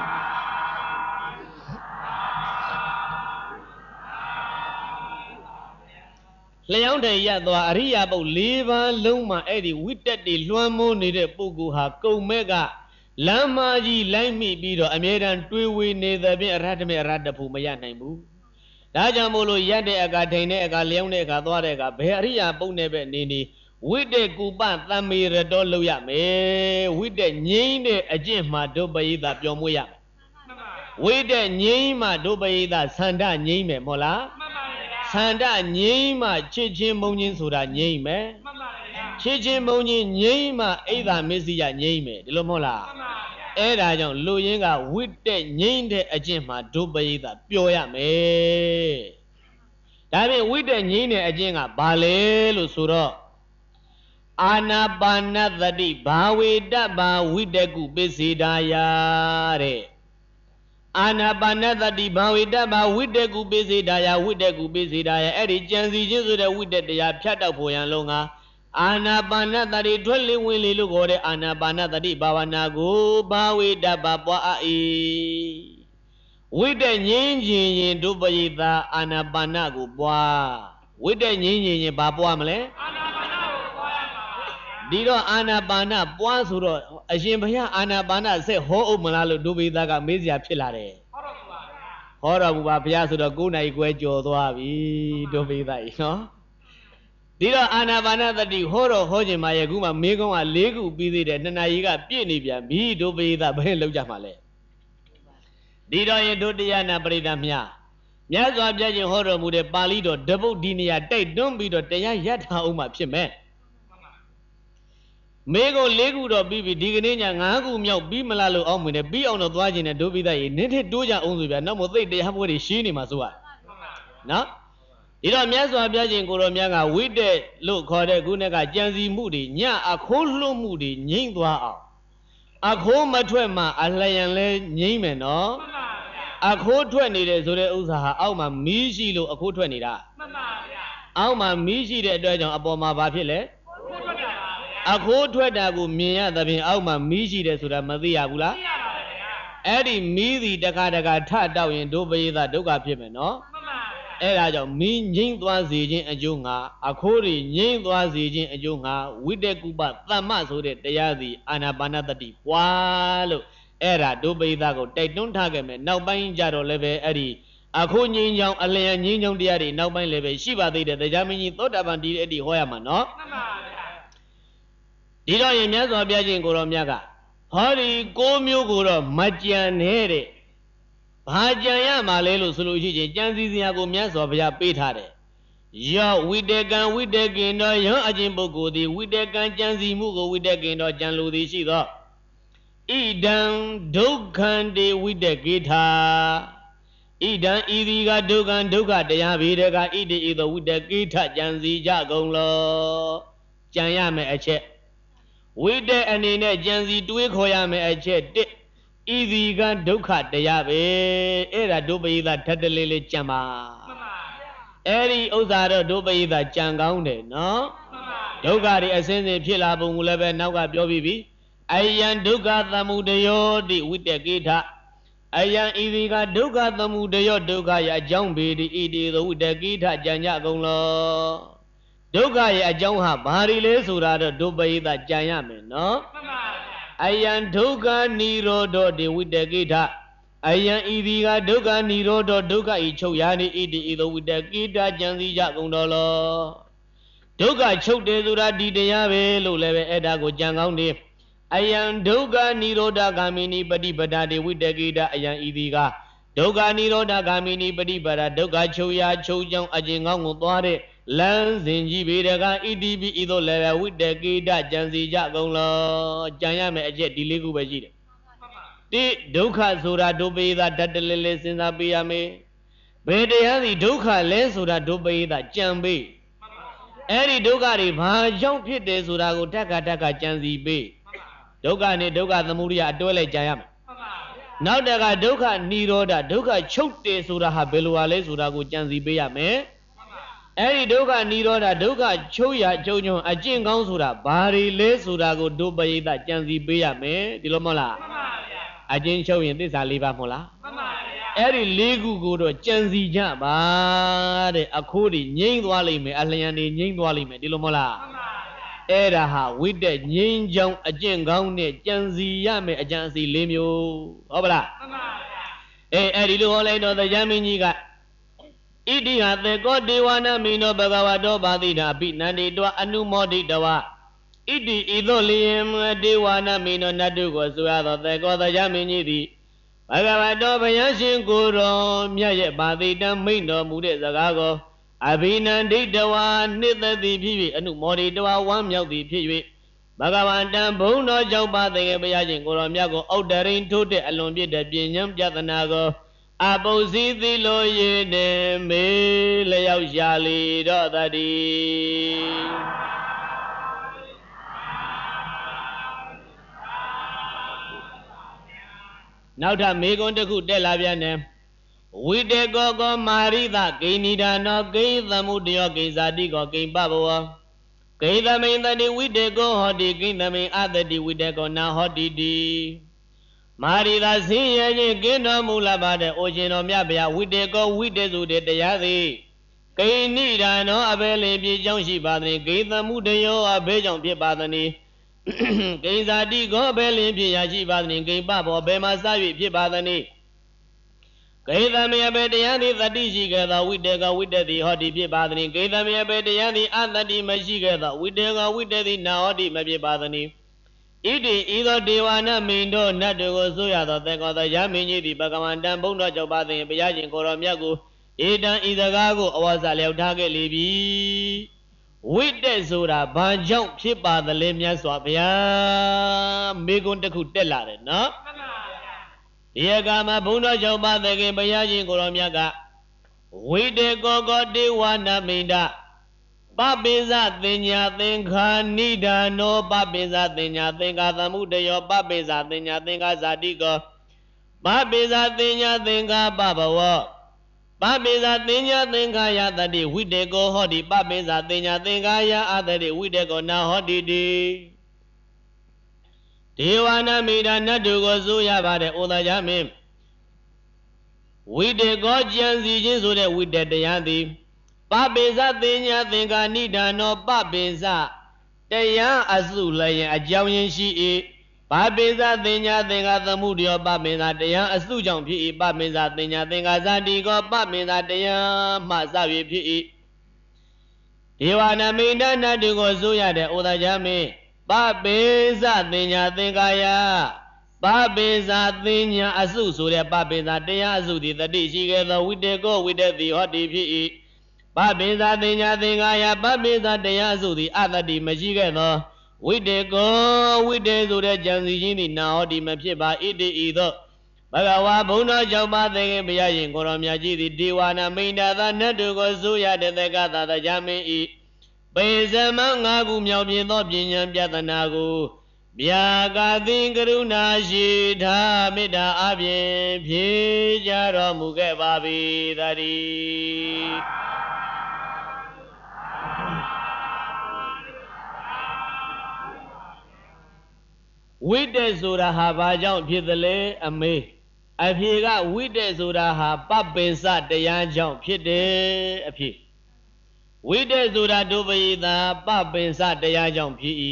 လျောင်းတရသွားအရိယာပုတ်၄ပါးလုံးမှာအဲ့ဒီဝိတက်တွေလွှမ်းမိုးနေတဲ့ပုဂ္ဂိုလ်ဟာကုံမဲ့ကလမ်းမကြီးလိုက်မိပြီးတော့အမြဲတမ်းတွေးဝေနေသဖြင့်အရဟတမေအရဟတဖို့မရနိုင်ဘူးဒါကြောင့်မို့လို့ရက်တဲ့အခါထိန်တဲ့အခါလျောင်းတဲ့အခါသွားတဲ့အခါဘယ်အရိယာပုတ်နဲ့ပဲနေနေဝိတက်ကုပသံမေရတော်လို့ရမယ်ဝိတက်ငြိမ့်တဲ့အကျင့်မှာဒုပယိသပျော်မွေ့ရမယ်ဝိတက်ငြိမ့်မှဒုပယိသဆန္ဒငြိမ့်မယ်မဟုတ်လားဆန္ဒငြိမ့်မှချစ်ချင်းမုန်းချင်းဆိုတာငြိမ့်မယ်ချစ်ချင်းမုန်းချင်းငြိမ့်မှအိဒါမစ္စည်းငြိမ့်မယ်ဒီလိုမဟုတ်လားအဲ့ဒါကြောင့်လူရင်းကဝိတက်ငြိမ့်တဲ့အကျင့်မှာဒုပယိသပျော်ရမယ်ဒါဖြင့်ဝိတက်ငြိမ့်တဲ့အကျင့်ကဘာလဲလို့ဆိုတော့အာနာပါနသတိဘာဝေတ္တဘာဝိတကုပစ္စေတာယတဲ့အာနာပါနသတိဘာဝေတ္တဘာဝိတကုပစ္စေတာယဝိတကုပစ္စေတာယအဲ့ဒီကြံစီခြင်းဆိုတဲ့ဝိတက်တရားဖြတ်တောက်ဖို့ရန်လုံးကအာနာပါနသတိထွက်လေဝင်လေလို့ခေါ်တဲ့အာနာပါနသတိဘာဝနာကိုဘာဝေတ္တဘာပွားအေဝိတက်ငြင်းခြင်းရင်ဒုပယိတာအာနာပါနကိုပွားဝိတက်ငြင်းခြင်းရင်ဘာပွားမလဲဒီတော့အာနာပါနပွားဆိုတော့အရှင်ဘုရားအာနာပါနဆက်ဟောအုပ်မလားလို့ဒုဗေဒကမေးစရာဖြစ်လာတယ်ဟောတော်မူပါဘုရားဆိုတော့ကိုးနိုင်ခွဲကြော်သွားပြီဒုဗေဒကြီးနော်ဒီတော့အာနာပါနသတိဟောတော်ဟောခြင်းမှာယခုမှမေးခွန်းက၄ခုပြီးသေးတယ်နှစ်နာရီကပြည့်နေပြန်ပြီဒုဗေဒဘယ်လောက်ကြမှာလဲဒီတော့ရင်ဒုတိယနာပရိသတ်မြတ်မြတ်စွာဘုရားရှင်ဟောတော်မူတဲ့ပါဠိတော်ဓဗုဒ္ဓိနေရာတိုက်တွန်းပြီးတော့တရားရထားအောင်မှဖြစ်မယ်မေကုံ၄ခုတော့ပြီးပြီဒီကနေ့ည၅ခုမြောက်ပြီးမလားလို့အောက်မြင်တယ်ပြီးအောင်တော့သွားခြင်းနဲ့ဒုပိသရေနင်းထတိုးကြအောင်ဆိုဗျာနောက်မသိတရားပွဲတွေရှင်းနေမှာဆိုရနော်ဒီတော့မြတ်စွာဘုရားရှင်ကိုတော်မြတ်ကဝိတက်လို့ခေါ်တဲ့ခုနကကြံစီမှုတွေညအခိုးလွတ်မှုတွေငြိမ့်သွားအောင်အခိုးမထွက်မှအလျံလဲငြိမ့်မယ်နော်အခိုးထွက်နေတယ်ဆိုတဲ့ဥစ္စာဟာအောက်မှာမီးရှိလို့အခိုးထွက်နေတာမှန်ပါဗျာအောက်မှာမီးရှိတဲ့အတွက်ကြောင့်အပေါ်မှာဘာဖြစ်လဲအခိုးထွက်တာကိုမြင်ရသဖြင့်အောက်မှာမီးရှိတယ်ဆိုတာမသိရဘူးလားသိရပါပါဗျာအဲ့ဒီမီးစီတခါတခါထတောက်ရင်ဒုပယေသဒုက္ခဖြစ်မယ်နော်မှန်ပါဗျာအဲ့ဒါကြောင့်မီးငြိမ့်သွားစေခြင်းအကျိုးငါအခိုးတွေငြိမ့်သွားစေခြင်းအကျိုးငါဝိတက်ကုပသမ္မဆိုတဲ့တရားစီအာနာပါနသတိပွားလို့အဲ့ဒါဒုပယေသကိုတိုက်တွန်းထားခဲ့မယ်နောက်ပိုင်းကြတော့လည်းပဲအဲ့ဒီအခုငြိမ်းချောင်းအလျံငြိမ်းချောင်းတရားတွေနောက်ပိုင်းလည်းပဲရှိပါသေးတယ်တရားမင်းကြီးသောတာပန်ဒီအဲ့ဒီဟောရမှာနော်မှန်ပါဗျာဒီတော့ရင်မြတ်စွာဘုရားရှင်ကိုတော်မြတ်ကဟောဒီကိုးမျိုးကိုတော့မကြံနဲ့တဲ့ဘာကြံရမှာလဲလို့ဆိုလို့ရှိချင်းကြံစည်စရာကိုမြတ်စွာဘုရားပေးထားတယ်ယောဝိတေကံဝိတေကင်တော်ယောအချင်းပုဂ္ဂိုလ်သည်ဝိတေကံကြံစည်မှုကိုဝိတေကင်တော်ကြံလိုသည်ရှိသောဣဒံဒုက္ခံတေဝိတေကေထာဣဒံဤသည်ကဒုက္ခံဒုက္ခတရားဘေဒကဣတိဤသောဝိတေကေထကြံစည်ကြကုန်လောကြံရမယ်အချက်ဝိတေအနေနဲ့ကြံစည်တွေးခေါ်ရမယ်အချက်တစ်ဤသည်ကဒုက္ခတရားပဲအဲ့ဒါဒုပယိသဓာတ်တလေးလေးကြံပါမှန်ပါဗျာ Eri Ozaro Dobaida Jangaunde, no? Dogari Ascending Pila Bungulebe Naga Biobi. Ayan Duga Thamudeyo di with the Gita. Ayan Iviga Duga Thamudeyo Duga Ya Jambi di Idi the with the Gita Janya Gonglo. Duga Ya Jamha Barile Surada Dobaida Jayamen, no? Ayan Duga Niro do di with the Gita. Ayan Iviga Duga Niro do Duga Ichoyani Idi either with the Gita Janzi Jagondolo. Duga Chok de Dura di Deave Luleve Edago Jangondi. Ayan Duga Niroda Gamini Badi Badadi with the Gita Ayan Iviga. Duga Niroda Gamini Badi Bada Duga Choya Chojang Ajingang Ware Lans in Jibidaga Idibi Ido Leva with the Gita Janzi Jagonglo Jayame Ajet Diligu Bajid. Di Duka Sura Dubi that Dadale Sinabiyame. Bedayani Duka Lesura Dubi that Jambi. Eri Dugari Bajong Pit de Surago Taka Taka Janzi Bay. Doga ne Doga the Muria Dole Jayam. Now Daga Doga Niroda Doga Chok de Suraha Beluale Surago Janzi Bayame. Eri Doga Niroda Doga Choya Jojo Ajin Gansura Bari Le Surago Dubai that Janzi Bayame Dilomola. Ajin showing this Aliba Mola. Eri Legu Gudo Janzi Jamba de Akudi Ning Walime Aliani Ning Walime Dilomola. Era with the Ning Jong Ajin Gaune Janzi Yame Ajansi Limio Obla. Eh Eri Luole no the Yaminiga. Idi had the God Diwana Mino Bagawado Badina beat Nandi Dwa Anu Modi Dawa. Idi Idolium Diwana Mino Nadugo Suado the God the Yamini. Bagawado Bayashin Guru Myaye Badida Mino Mude Zagago. Abina Didawa Nitha the Pivi Anu Modi Dawa one Yau the Pivi. Bagawan Dambuno Jamba the Bayashin Guru Miago Odarin to the Alumbi the Binyam Jatanago. Abozi the lawyer ne me lay jali daddy. Now that me going to go de la viane. We de go go marida, gainida no gay the mudio gazadigo gay babo. Gay the main that we de go hodi, gain the main other di we de go now hodi di. Marida Siya Gino Mulabade Ojino Miabia, we de go with the Zude de Yadi. Gay Nida no Abele Bijanshi Badri, gave the Mudeo a Bejon Pibadani. Gay Zadi go Belly Piaji Badri, gay Babo Bema Savi Pibadani. Gay the Miabediani the Digi with the go with the Hodi Pibadani, gave the Miabediani and the Dimashi with the go with the Naodi Mabibadani. Idi either Diwana Mindo Nadugo Suya the the Yamini the Bagaman Dambono Jobadi Biajin Koromiago Ida Idagago was a Leotage Libi with the Sura Banjong Chipa the Lemia Swapia Migun de Kutella, no? Yagama Buno Joba the Biajin Koromiaga with the Gogo Diwana Minda. Babiza Dinya Thinka Nida no Babiza Dinya Thinka the Mudayo Babiza Dinya Thinka Zadigo Babiza Dinya Thinka Babawa Babiza Dinya Thinka Yadadi we de go hodi Babiza Dinya Thinka Ya Adadi we de go now hodi di Diwana Mida Nadugo Zuya Bade Uda Jamim we de go Janzi Jinsu de we de Yandi Babeza Dinya Thinka Nida no Babeza Daya Azulayan a Jawian she Babeza Dinya Thinka the Mudio Babeza Daya Azujang P. Babeza Dinya Thinka Zadigo Babeza Daya Mazavi P. Iwana Mina Nadigo Zuya de Udajame Babeza Dinya Thinkaya Babeza Dinya Azu Suria Babeza Daya Azudi the Dishi with the go with the Hoti P. Babeza Dinya Thinkaya Babeza Daya Zudi Adadi Majigano we de go we de Zure Janzini now the Mapiba Idi either Bagawa Buna Jamba the Biayin Koromyaji the Diwana Minda the Nadugo Zuya de the Gata the Jami Bezamanga Gumyabi no Binyam Yatanago Biaga Dingaruna Shida Mida Abye Pijaro Muge Babi Dari ဝိတ္တဆိုတာဟာဘာကြောင့်ဖြစ်သလဲအမေအဖြေကဝိတ္တဆိုတာဟာပပင်စတရားကြောင့်ဖြစ်တယ်အဖြေဝိတ္တဆိုတာဒုပယိတာပပင်စတရားကြောင့်ဖြစ်၏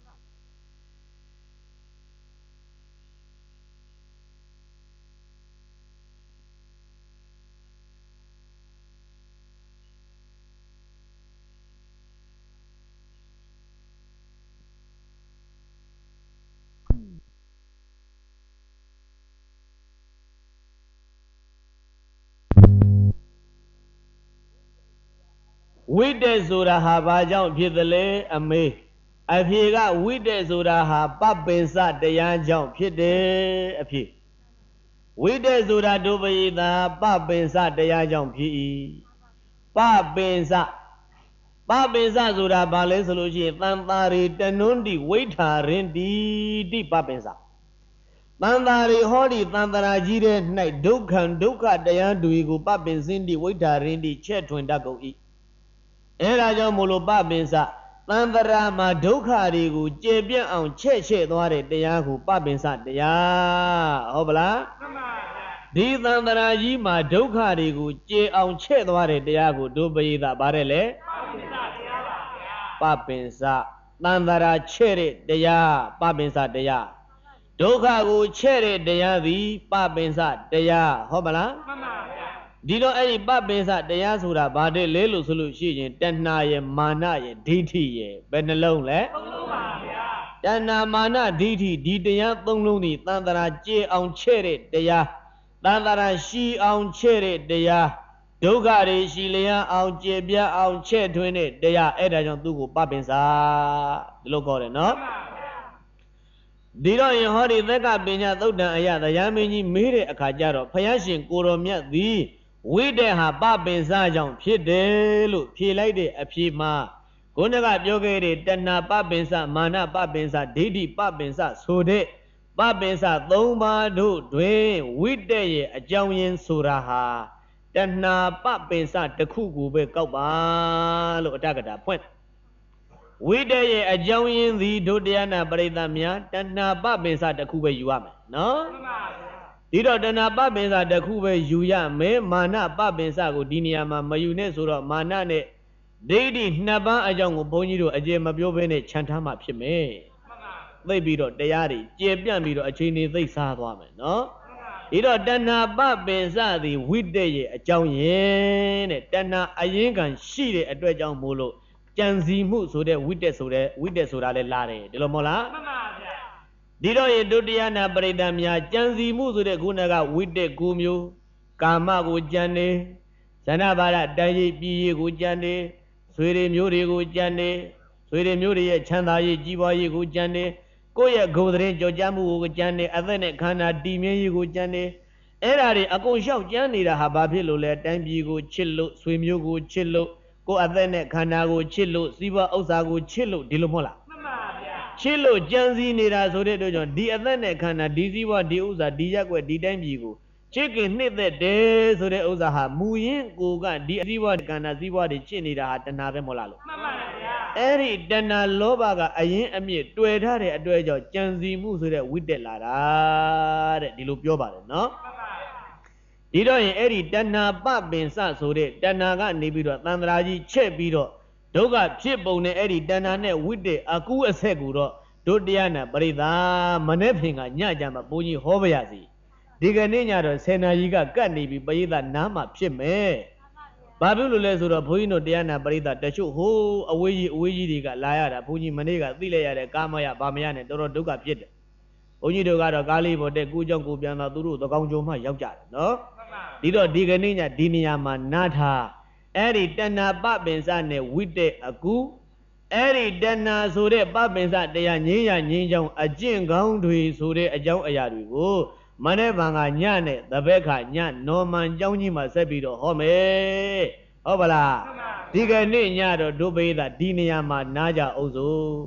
ဝိတ္တဆိုတာဟာဘာကြောင့်ဖြစ်သလဲအမေအဖြေကဝိတ္တဆိုတာဟာပပင်စတရားကြောင့်ဖြစ်တယ်အဖြေဝိတ္တဆိုတာဒုပယိတာပပင်စတရားကြောင့်ဖြစ်၏ပပင်စပပင်စဆိုတာဘာလဲဆိုလို့ရှိရင်တန်တာရီတနွန်းတိဝိထာရင်တိတိပပင်စတန်တာရီဟောဒီတန်တရာကြီးတဲ့၌ဒုက္ခံဒုက္ခတရားတွေကိုပပင်စင်းတိဝိထာရင်တိချက်ထွင်တတ်ကုန်၏အဲဒါကြောင့်မို့လို့ပပင်စတန်တရာမှာဒုက္ခတွေကိုကျေပြန့်အောင်ချက်ချက်သွားတဲ့တရားကိုပပင်စတရားဟုတ်ပလားမှန်ပါဗျာဒီတန်တရာကြီးမှာဒုက္ခတွေကိုကျေအောင်ချက်သွားတဲ့တရားကိုဒုပယိတဗါတဲ့လေပပင်စတန်တရာချက်တဲ့တရားပပင်စတရားဒုက္ခကိုချက်တဲ့တရားသည်ပပင်စတရားဟုတ်ပလားမှန်ပါဗျာဒီတော့အဲ့ဒီပပင်စတရားဆိုတာဘာတဲ့လဲလို့ဆိုလို့ရှိရင်တဏှာရဲ့မာနရဲ့ဒိဋ္ဌိရဲ့ဘယ်နှလုံးလဲသုံးလုံးပါဗျာတဏှာမာနဒိဋ္ဌိဒီတရားသုံးလုံးဒီတန်တရာကျေအောင်ချက်တဲ့တရားတန်တရာရှိအောင်ချက်တဲ့တရားဒုက္ခတွေရှိလျက်အောင်ကျေပြအောင်ချက်ထွင်းတဲ့တရားအဲ့ဒါကြောင့်သူ့ကိုပပင်စဒီလိုခေါ်တယ်နော်ဒီတော့ယဟောဒီသက်ကပညာသုတ်တံအယတရားမင်းကြီးမေးတဲ့အခါကျတော့ဘုရားရှင်ကိုတော်မြတ်သည်ဝိတ္တဟာပပင်စကြောင့်ဖြစ်တယ်လို့ဖြေလိုက်တဲ့အဖြေမှာခုနကပြောခဲ့တဲ့တဏှာပပင်စမာနပပင်စဒိဋ္ဌိပပင်စဆိုတဲ့ပပင်စသုံးပါးတို့တွင်ဝိတ္တရဲ့အကြောင်းရင်းဆိုတာဟာတဏှာပပင်စတစ်ခုကိုပဲကောက်ပါလို့အတ္တကတာဖွင့်ဝိတ္တရဲ့အကြောင်းရင်းသည်ဒုတရားနာပရိသတ်များတဏှာပပင်စတစ်ခုပဲယူရမယ်နော်မှန်ပါဗျာဒီတော့တဏှာပပင်စတစ်ခုပဲယူရမယ်မာနပပင်စကိုဒီနေရာမှာမယူနဲ့ဆိုတော့မာနနဲ့ဒိဋ္ဌိနှစ်ပါးအကြောင်းကိုဘုန်းကြီးတို့အကျေမပြောဘဲနဲ့ခြံထားမှဖြစ်မယ်မှန်ပါသိပြီးတော့တရားတွေကျေပြန့်ပြီးတော့အချိန်တွေသိစားသွားမယ်နော်ဒီတော့တဏှာပပင်စသည်ဝိတ္တရဲ့အကြောင်းရင်းတဲ့တဏှာအရင်ကရှိတဲ့အတွက်ကြောင့်မို့လို့ကြံစီမှုဆိုတဲ့ဝိတ္တဆိုတဲ့ဝိတ္တဆိုတာလည်းလာတယ်ဒီလိုမဟုတ်လားမှန်ပါဗျာဒီတော့ရေဒုတိယနာပရိသတ်များကြံစီမှုဆိုတဲ့ခုနကဝိတ္တကိုမျိုးကာမကိုကြံနေဇဏဘာရတန်ရိပ်ပြည်ရကိုကြံနေဆွေတွေမျိုးတွေကိုကြံနေဆွေတွေမျိုးတွေရဲ့ချမ်းသာရေးကြီးပွားရေးကိုကြံနေကိုယ့်ရဲ့ဂုဏ်သတင်းကြော်ကြားမှုကိုကြံနေအသက်နဲ့ခန္ဓာတည်မြဲရေးကိုကြံနေအဲ့ဒါတွေအကုန်လျှောက်ကြံနေတာဟာဘာဖြစ်လို့လဲတိုင်းပြည်ကိုချစ်လို့ဆွေမျိုးကိုချစ်လို့ကိုယ်အသက်နဲ့ခန္ဓာကိုချစ်လို့စီးပွားဥစ္စာကိုချစ်လို့ဒီလိုမဟုတ်လားမှန်ပါဗျာချစ်လို့ကြံစည်နေတာဆိုတဲ့အတွက်ကြောင့်ဒီအသက်နဲ့ခန္ဓာဒီစီးပွားဒီဥစ္စာဒီရက်ွက်ဒီတိုင်းပြည်ကိုချစ်ခင်နှစ်သက်တယ်ဆိုတဲ့ဥစ္စာဟာမူရင်းကိုကဒီအစီးပွားခန္ဓာစီးပွားတွေချစ်နေတာဟာတဏှာပဲမဟုတ်လားလို့မှန်ပါဗျာအဲ့ဒီတဏှာလောဘကအရင်အမြစ်တွေ့ထားတဲ့အတွက်ကြောင့်ကြံစည်မှုဆိုတဲ့ဝိတ္တလာတာတဲ့ဒီလိုပြောပါတယ်နော်ဒီတော့ရင်အဲ့ဒီတဏှာပပင်စဆိုတဲ့တဏှာကနေပြီးတော့သံဃာကြီးချက်ပြီးတော့ဒုက္ခဖြစ်ပုံနဲ့အဲ့ဒီတဏှာနဲ့ဝိတ္တအကူအဆက်ကိုတော့ဒုတရားနာပရိသမနေ့ဖင်ကညကြမှာဘုန်းကြီးဟောပါရစီဒီကနေ့ညတော့ဆေနာကြီးကကတ်နေပြီးပရိသနားမှာဖြစ်မယ်ဘာဖြစ်လို့လဲဆိုတော့ဘုန်းကြီးတို့တရားနာပရိသတချို့ဟိုးအဝေးကြီးအဝေးကြီးတွေကလာရတာဘုန်းကြီးမနေ့ကသိလိုက်ရတဲ့ကာမယဗာမယနဲ့တော်တော်ဒုက္ခဖြစ်တယ်ဘုန်းကြီးတို့ကတော့ကားလေးပေါ်တက်ကိုကြောင့်ကိုပြန်တော့သူတို့သကောင်းကြုံမှရောက်ကြတယ်နော်ဒီတော့ဒီကနေ့ညဒီနေရာမှာနားထားအဲ့ဒီတဏှာပပင်စနဲ့ဝိတ္တအကူအဲ့ဒီတဏှာဆိုတဲ့ပပင်စတရားငြိမ်းရငြိမ်းချောင်းအကျင့်ကောင်းတွေဆိုတဲ့အကြောင်းအရာတွေကိုမနေ့ဗံကညနဲ့တပည့်ခညနော်မန်ကျောင်းကြီးမှာဆက်ပြီးတော့ဟောမယ်ဟုတ်ပါလားဒီကနေ့ညတော့ဒုပိသဒီနေရာမှာနားကြအောင်စို့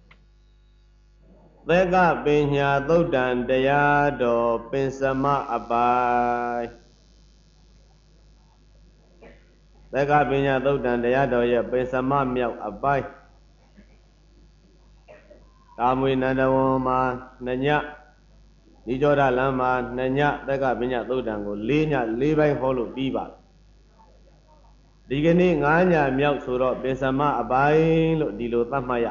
သက်ကပညာသုတ်တံတရားတော်ပင်စမအပိုင်းသက်ကပညာသုတ်တံတရားတော်ရဲ့ပင်စမမြောက်အပိုင်းကာမွေနန္ဒဝံမှာနှစ်ညဒီကြောဒလမ်းမှာနှစ်ညသက္ကပညာသုတ်တံကိုလေးညလေးပိုင်းဟောလို့ပြီးပါဒီကနေ့ငါးညမြောက်ဆိုတော့ပိစမအပိုင်းလို့ဒီလိုသတ်မှတ်ရ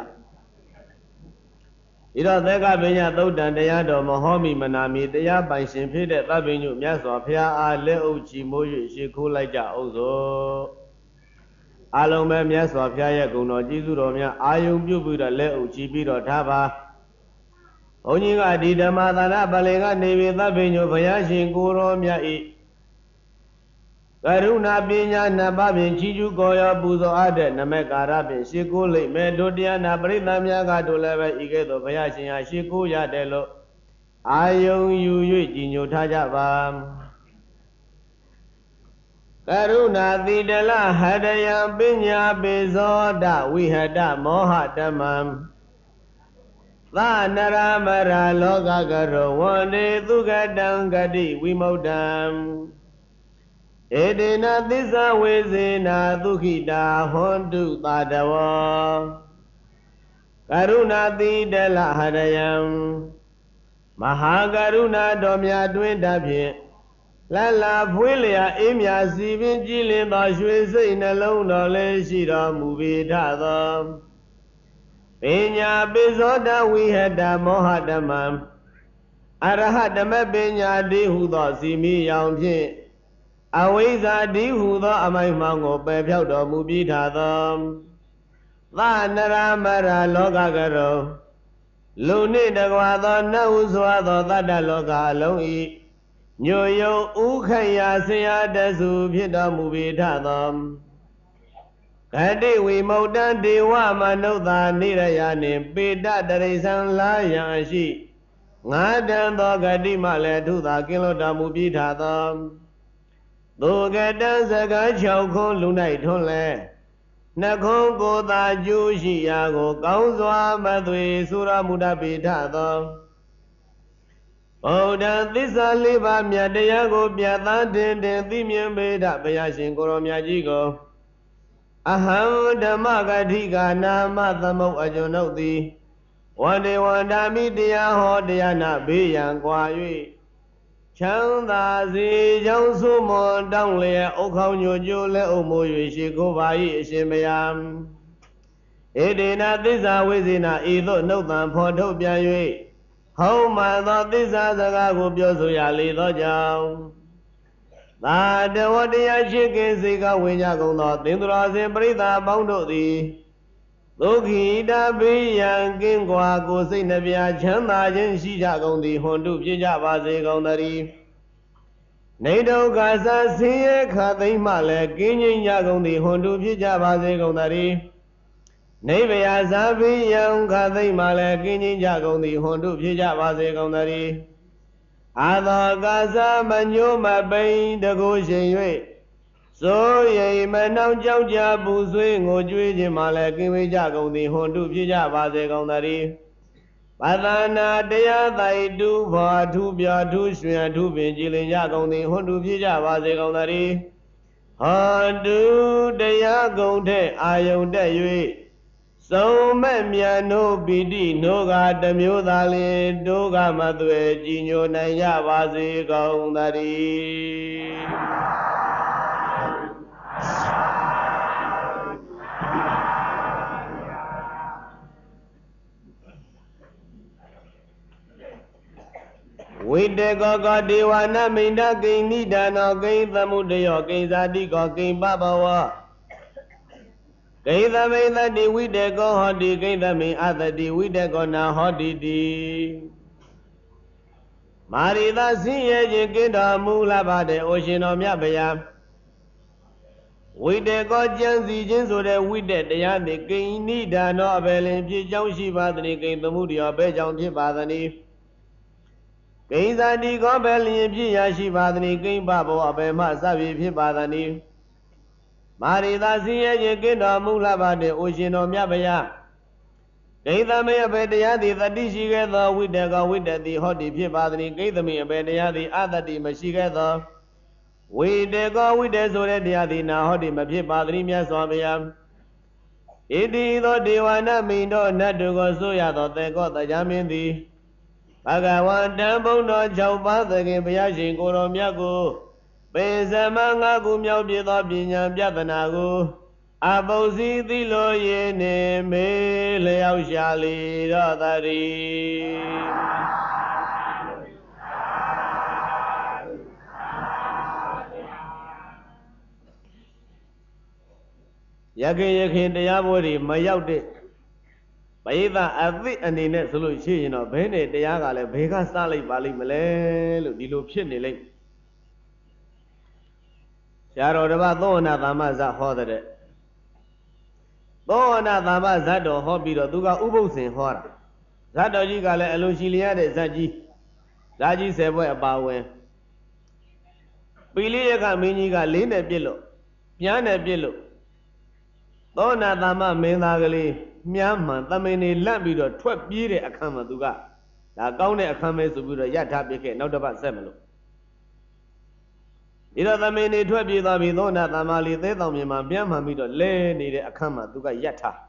ဒီတော့သက္ကပညာသုတ်တံတရားတော်မဟောမီမနာမီတရားပိုင်ရှင်ဖြစ်တဲ့သဗ္ဗညုမြတ်စွာဘုရားအားလက်အုပ်ချီမိုး၍ရှ िख ိုးလိုက်ကြအောင်စို့အလုံးပဲမြတ်စွာဘုရားရဲ့ဂုဏ်တော်ကျေးဇူးတော်များအာယုံပြုပြီးတော့လက်အုပ်ချီပြီးတော့ထားပါဘုန်းကြီးကဒီဓမ္မသာရပလင်ကနေပြီသဗ္ဗညုဘုရားရှင်ကိုရောမြတ်ဤကရုဏာပညာနှစ်ပါးဖြင့်ချီးကျူးကော်ရောပူဇော်အပ်တဲ့နမေကာရဖြင့်ရှ िख ိုးလိမ့်မယ်တို့တရားနာပရိသတ်များကတို့လည်းပဲဤကဲ့သို့ဘုရားရှင်ဟာရှ िख ိုးရတယ်လို့အာယုံယူ၍ကြည်ညိုထားကြပါကရုဏာတိတလဟတယံပညာပေဇောတဝိဟတမောဟတမံသနရမရလောကကရောဝန္တေသုကတံဂတိဝိမု ddံ ဧတေနသစ္စာဝေစေနာဒုခိတာဟွန်တုသာတဝောကရုဏာတိတလဟတယံမဟာကရုဏာတော်မြတ်တွင်တဖြင့်လလာဖွေးလျာအေးမြစီပင်ကြည်လင်သောရွှေစိတ်နှလုံးတော်လေးရှိတော်မူပေထသောပညာပိဇောတဝိဟတမောဟတမံအရဟတမပညာတိဟုသောစီမီရောင်ဖြင့်အဝိဇ္ဇာတိဟုသောအမိုက်မှောင်ကိုပယ်ဖြောက်တော်မူပြီးထသောသနရမရလောကကရောလူနှင့်တကွာသောနတ်ဟုစွာသောတတ္တလောကအလုံးဤညိုယုံဥခရာဆရာတစုဖြစ်တော်မူပေထသောဂတိဝိမု ddံ ဒေဝမနုဿာနိရယနှင့်ပေတတရိစ္ဆံလာယံရှိငါးတန်သောဂတိမှလည်းထုသာကင်းလွတ်တော်မူပြီးထသောသူကတံစကား၆ခုလူ၌ထွန်းလဲနှခုကိုယ်သာကျိုးရှိရာကိုကောင်းစွာမသွေဆိုရမူတတ်ပေထသောဗုဒ္ဓသစ္စာလေးပါးမြတ်တရားကိုပြသတင်တင်သိမြင်ပေထဘုရားရှင်ကိုရောမြတ်ကြီးကိုအဟံဓမ္မဂတိကနာမသမုတ်အကျွန်ုပ်သည်ဝန္တေဝန္တာမိတရားဟောတရားနာဘေးရန်ကွာ၍ချမ်းသာစေကြောင်းဆုမွန်တောင်းလျက်ဥခေါညိုကျိုးလက်အုပ်မိုး၍ရှ िख ိုးပါ၏အရှင်ဘုရားဧတေနသစ္စာဝိဇေနဤသို့နှုတ်သံဖော်ထုတ်ပြန်၍ဟောမှန်သောသစ္စာစကားကိုပြောဆိုရလေသောကြောင့်သာတဝတရားရှိခင်စိတ်ကဝိညာကုန်သောသင်္သူတော်စင်ပရိသတ်အပေါင်းတို့သည်ဒုက္ခိတဘေးရန်ကင်းကွာကိုစိတ်နှပြချမ်းသာခြင်းရှိကြကုန်သည်ဟွန်တုဖြစ်ကြပါစေကုန်သတည်းနေဒုက္ခဆဆင်းရဲခါသိမ့်မှလည်းကင်းငြိမ်းကြကုန်သည်ဟွန်တုဖြစ်ကြပါစေကုန်သတည်းနေဗယာဇာဘေးရန်ခါသိမ့်မှလည်းကင်းငြိမ်းကြကုန်သည်ဟွန်တုဖြစ်ကြပါစေကုန်သတည်းအာသောကာသမညိုမပိန်တကိုးရှင်၍စိုးရိမ်မနှောင်ကြောက်ကြပူဆွေးငိုကြွေးခြင်းမှလည်းကင်းဝေးကြကုန်သည်ဟွန်တုဖြစ်ကြပါစေကုန်သတည်းပသနာတရားသိုက်တူဘောအထူးပြအထူးရွှင်အထူးပင်ကြည်လင်ကြကုန်သည်ဟွန်တုဖြစ်ကြပါစေကုန်သတည်းဟောတုတရားကုန်တဲ့အာယုန်တက်၍သုံးမဲ့မြန်တို့ပိတိနိုကတမျိုးသာလျင်တို့ကမသွေကြည်ညိုနိုင်ကြပါစေကုန်သတည်းဝိတေကောကောဒေဝနာမိန္ဒကိဉ္နိဒာနောကိဉ္သမုဒယောကိဉ္ဇာတိကောကိဉ္ပဘဝကိဉ္သမိသတိဝိတေကောဟောတိကိဉ္သမိအသတိဝိတေကောနာဟောတိတိမာရိသဆင်းရဲခြင်းကင်းတော်မူလာပါတဲ့အိုရှင်တော်မြတ်ဗျာဝိတေကောကြံစီခြင်းဆိုတဲ့ဝိတေတရားသည်ကိဉ္နိဒာနောအဘယ်လင်ဖြစ်ကြောင်းရှိပါသနည်းကိဉ္သမုဒယောဘယ်ကြောင့်ဖြစ်ပါသနည်းကိဉ္ဇာတိကောဘယ်လျင်ဖြစ်ရရှိပါသနည်းကိဉ္ပဘောအဘယ်မှစပြီဖြစ်ပါသနည်းမာရိသာဆင်းရဲခြင်းကင်းတော်မူလာပါတဲ့အိုရှင်တော်မြတ်ဗျာကိဉ္သမိအဘယ်တရားသည်တတိရှိခဲ့သောဝိတေကောဝိတေတိဟောတိဖြစ်ပါသနည်းကိဉ္သမိအဘယ်တရားသည်အတတိမရှိခဲ့သောဝိတေကောဝိတေဆိုတဲ့တရားသည်နာဟောတိမဖြစ်ပါသနည်းမြတ်စွာဘုရားဣတိသောဒေဝနာမိန်တော်နတ်တို့ကိုဆိုရသောသေကောတရားမင်းသည်ဘဂဝံတံဘုံတော်၆ပါးသခင်ဘုရားရှင်ကိုယ်တော်မြတ်ကိုပေဇမငါကုမြောက်ပြသောပညာပြဒနာကိုအပုစီသိလိုရင်းနှင့်မေလျောက်ရှာလီတော်တည်းယခင်ယခင်တရားပွဲတွေမရောက်တဲ့ပရိသတ်အသိအနေနဲ့ဆိုလို့ရှိရင်တော့ဘယ်နဲ့တရားကလည်းဘယ်ကစလိုက်ပါလိမ့်မလဲလို့ဒီလိုဖြစ်နေလိမ့်ဆရာတော်တစ်ပါးသောဝနာသမ္မဇဟောတဲ့သောဝနာသမ္မဇတ်တော်ဟောပြီးတော့သူကဥပုသ္စဉ်ဟောတာဇတ်တော်ကြီးကလည်းအလိုရှိလျက်တဲ့ဇတ်ကြီးဇာကြီးဆယ်ဘွဲ့အပါဝင်ပိလိယကမင်းကြီးကလေးနဲ့ပြစ်လို့မြန်းနဲ့ပြစ်လို့သောနာသမ္မမင်းသားကလေးမြန်းမှန်တမင်နေလန့်ပြီးတော့ထွက်ပြေးတဲ့အခါမှာသူကဒါကောင်းတဲ့အခါမဲဆိုပြီးတော့ရထားပြစ်ခဲ့နောက်တစ်ပတ်ဆက်မလို့ဒီတော့သမင်နေထွက်ပြေးသွားပြီးသောနာသမ္မလေးသဲတောင်မြေမှာမြန်းမှန်ပြီးတော့လဲနေတဲ့အခါမှာသူကရထား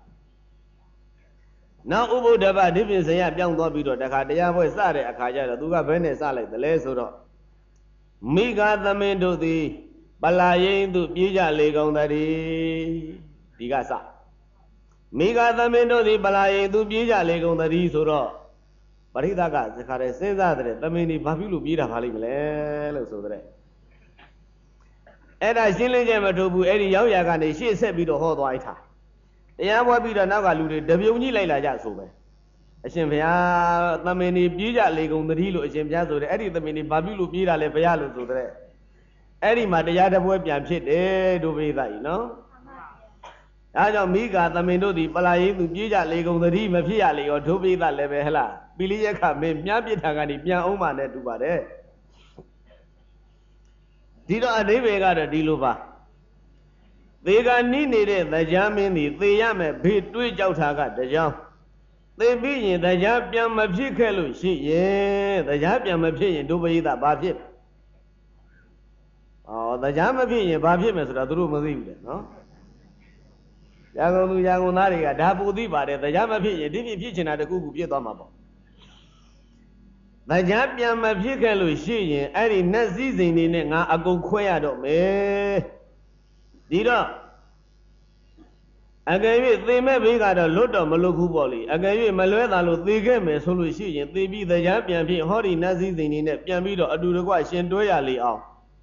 နောက်ဥပုဒ္ဒပဒီပြင်စရပြောင်းသွားပြီးတော့တခါတရားပွဲစတဲ့အခါကျတော့သူကဘယ်နဲ့စလိုက်သလဲဆိုတော့မိဂသမင်တို့သည်ပလာယိန်သူပြေးကြလေကုန်တည်းဒီကစမိဂသမင်တို့သည်ပလာယိန်သူပြေးကြလေကုန်တည်းဆိုတော့ပရိသတ်ကစခါတဲ့စဉ်းစားတဲ့သမင်ဒီဘာဖြစ်လို့ပြေးတာပါလိမ့်မလဲလို့ဆိုတဲ့အဲ့ဒါရှင်းလင်းချက်မထုတ်ဘူးအဲ့ဒီရောက်ရကနေရှေ့ဆက်ပြီးတော့ဟောသွားလိုက်တာတရားပွဲပြီးတော့နောက်ကလူတွေတပြုံကြီးလိုက်လာကြဆိုပဲအရှင်ဘုရားသမင်ဒီပြေးကြလေကုန်တည်းလို့အရှင်ဘုရားဆိုတဲ့အဲ့ဒီသမင်ဒီဘာဖြစ်လို့ပြေးတာလဲဘုရားလို့ဆိုတဲ့အဲ့ဒီမှာတရားတပွဲပြန်ဖြစ်တယ်တို့ပိသကြီးနော်ဒါကြောင့်မိဂသမင်တို့သည်ပလာယိသူပြေးကြလေကုန်သတိမဖြစ်ရလေရောဒုပိသလည်းပဲဟလားပိလိယခမင်းမြားပြစ်တာကနေပြန်အောင်ပါနဲ့တူပါတယ်ဒီတော့အဓိပ္ပာယ်ကတော့ဒီလိုပါသေကနိနေတဲ့တရားမင်းသည်သေရမယ်ဘေးတွေးကြောက်တာကတရားသေပြီးရင်တရားပြန်မဖြစ်ခဲ့လို့ရှိရင်တရားပြန်မဖြစ်ရင်ဒုပိသဘာဖြစ်ဩတရားမဖြစ်ရင်ဘာဖြစ်မယ်ဆိုတာသူတို့မသိဘူးလေနော်ရန်ကုန်သူရန်ကုန်သားတွေကဒါပူသိပါတယ်တရားမဖြစ်ရင်ဒီဖြစ်ဖြစ်ချင်တာတကူကူဖြစ်သွားမှာပေါ့တရားပြန်မဖြစ်ခဲ့လို့ရှိရင်အဲ့ဒီနတ်စည်းစိမ်တွေနဲ့ငါအကုန်ခွဲရတော့မယ်ဒီတော့အကယ်၍သေမဲ့ဘေးကတော့လွတ်တော့မလွတ်ဘူးပေါ့လေအကယ်၍မလွဲတာလို့သေခဲ့မယ်ဆိုလို့ရှိရင်သေပြီးတရားပြန်ဖြစ်ဟောဒီနတ်စည်းစိမ်တွေနဲ့ပြန်ပြီးတော့အတူတကွရှင်တွဲရလေအောင်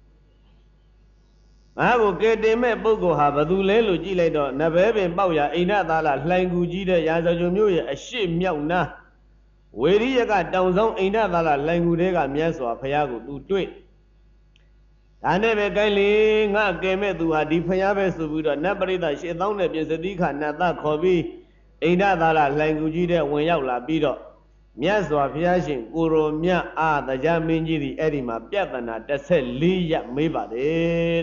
ငါကိုကဲတင်မဲ့ပုဂ္ဂိုလ်ဟာဘသူလဲလို့ကြည့်လိုက်တော့နဘဲပင်ပေါက်ရအိန္ဒသာလလှိုင်ကူကြီးတဲ့ရာဇဂုံမျိုးရဲ့အရှိမြောက်နာဝေရိယကတောင်ဆောင်အိန္ဒသာလလှိုင်ကူတဲကမြတ်စွာဘုရားကိုသူတွေ့ဒါနဲ့ပဲကိုင်းလေငါကဲမဲ့သူဟာဒီဘုရားပဲဆိုပြီးတော့နတ်ပရိသတ်ရှစ်သောင်းနဲ့ပြည့်စတိခနတ်သခေါ်ပြီးအိန္ဒသာလလှိုင်ကူကြီးတဲ့ဝင်ရောက်လာပြီးတော့မြတ်စွာဘုရားရှင်ကိုရောမြတ်အားတရားမင်းကြီးသည်အဲ့ဒီမှာပြဿနာတစ်ဆက်လေးရမေးပါတယ်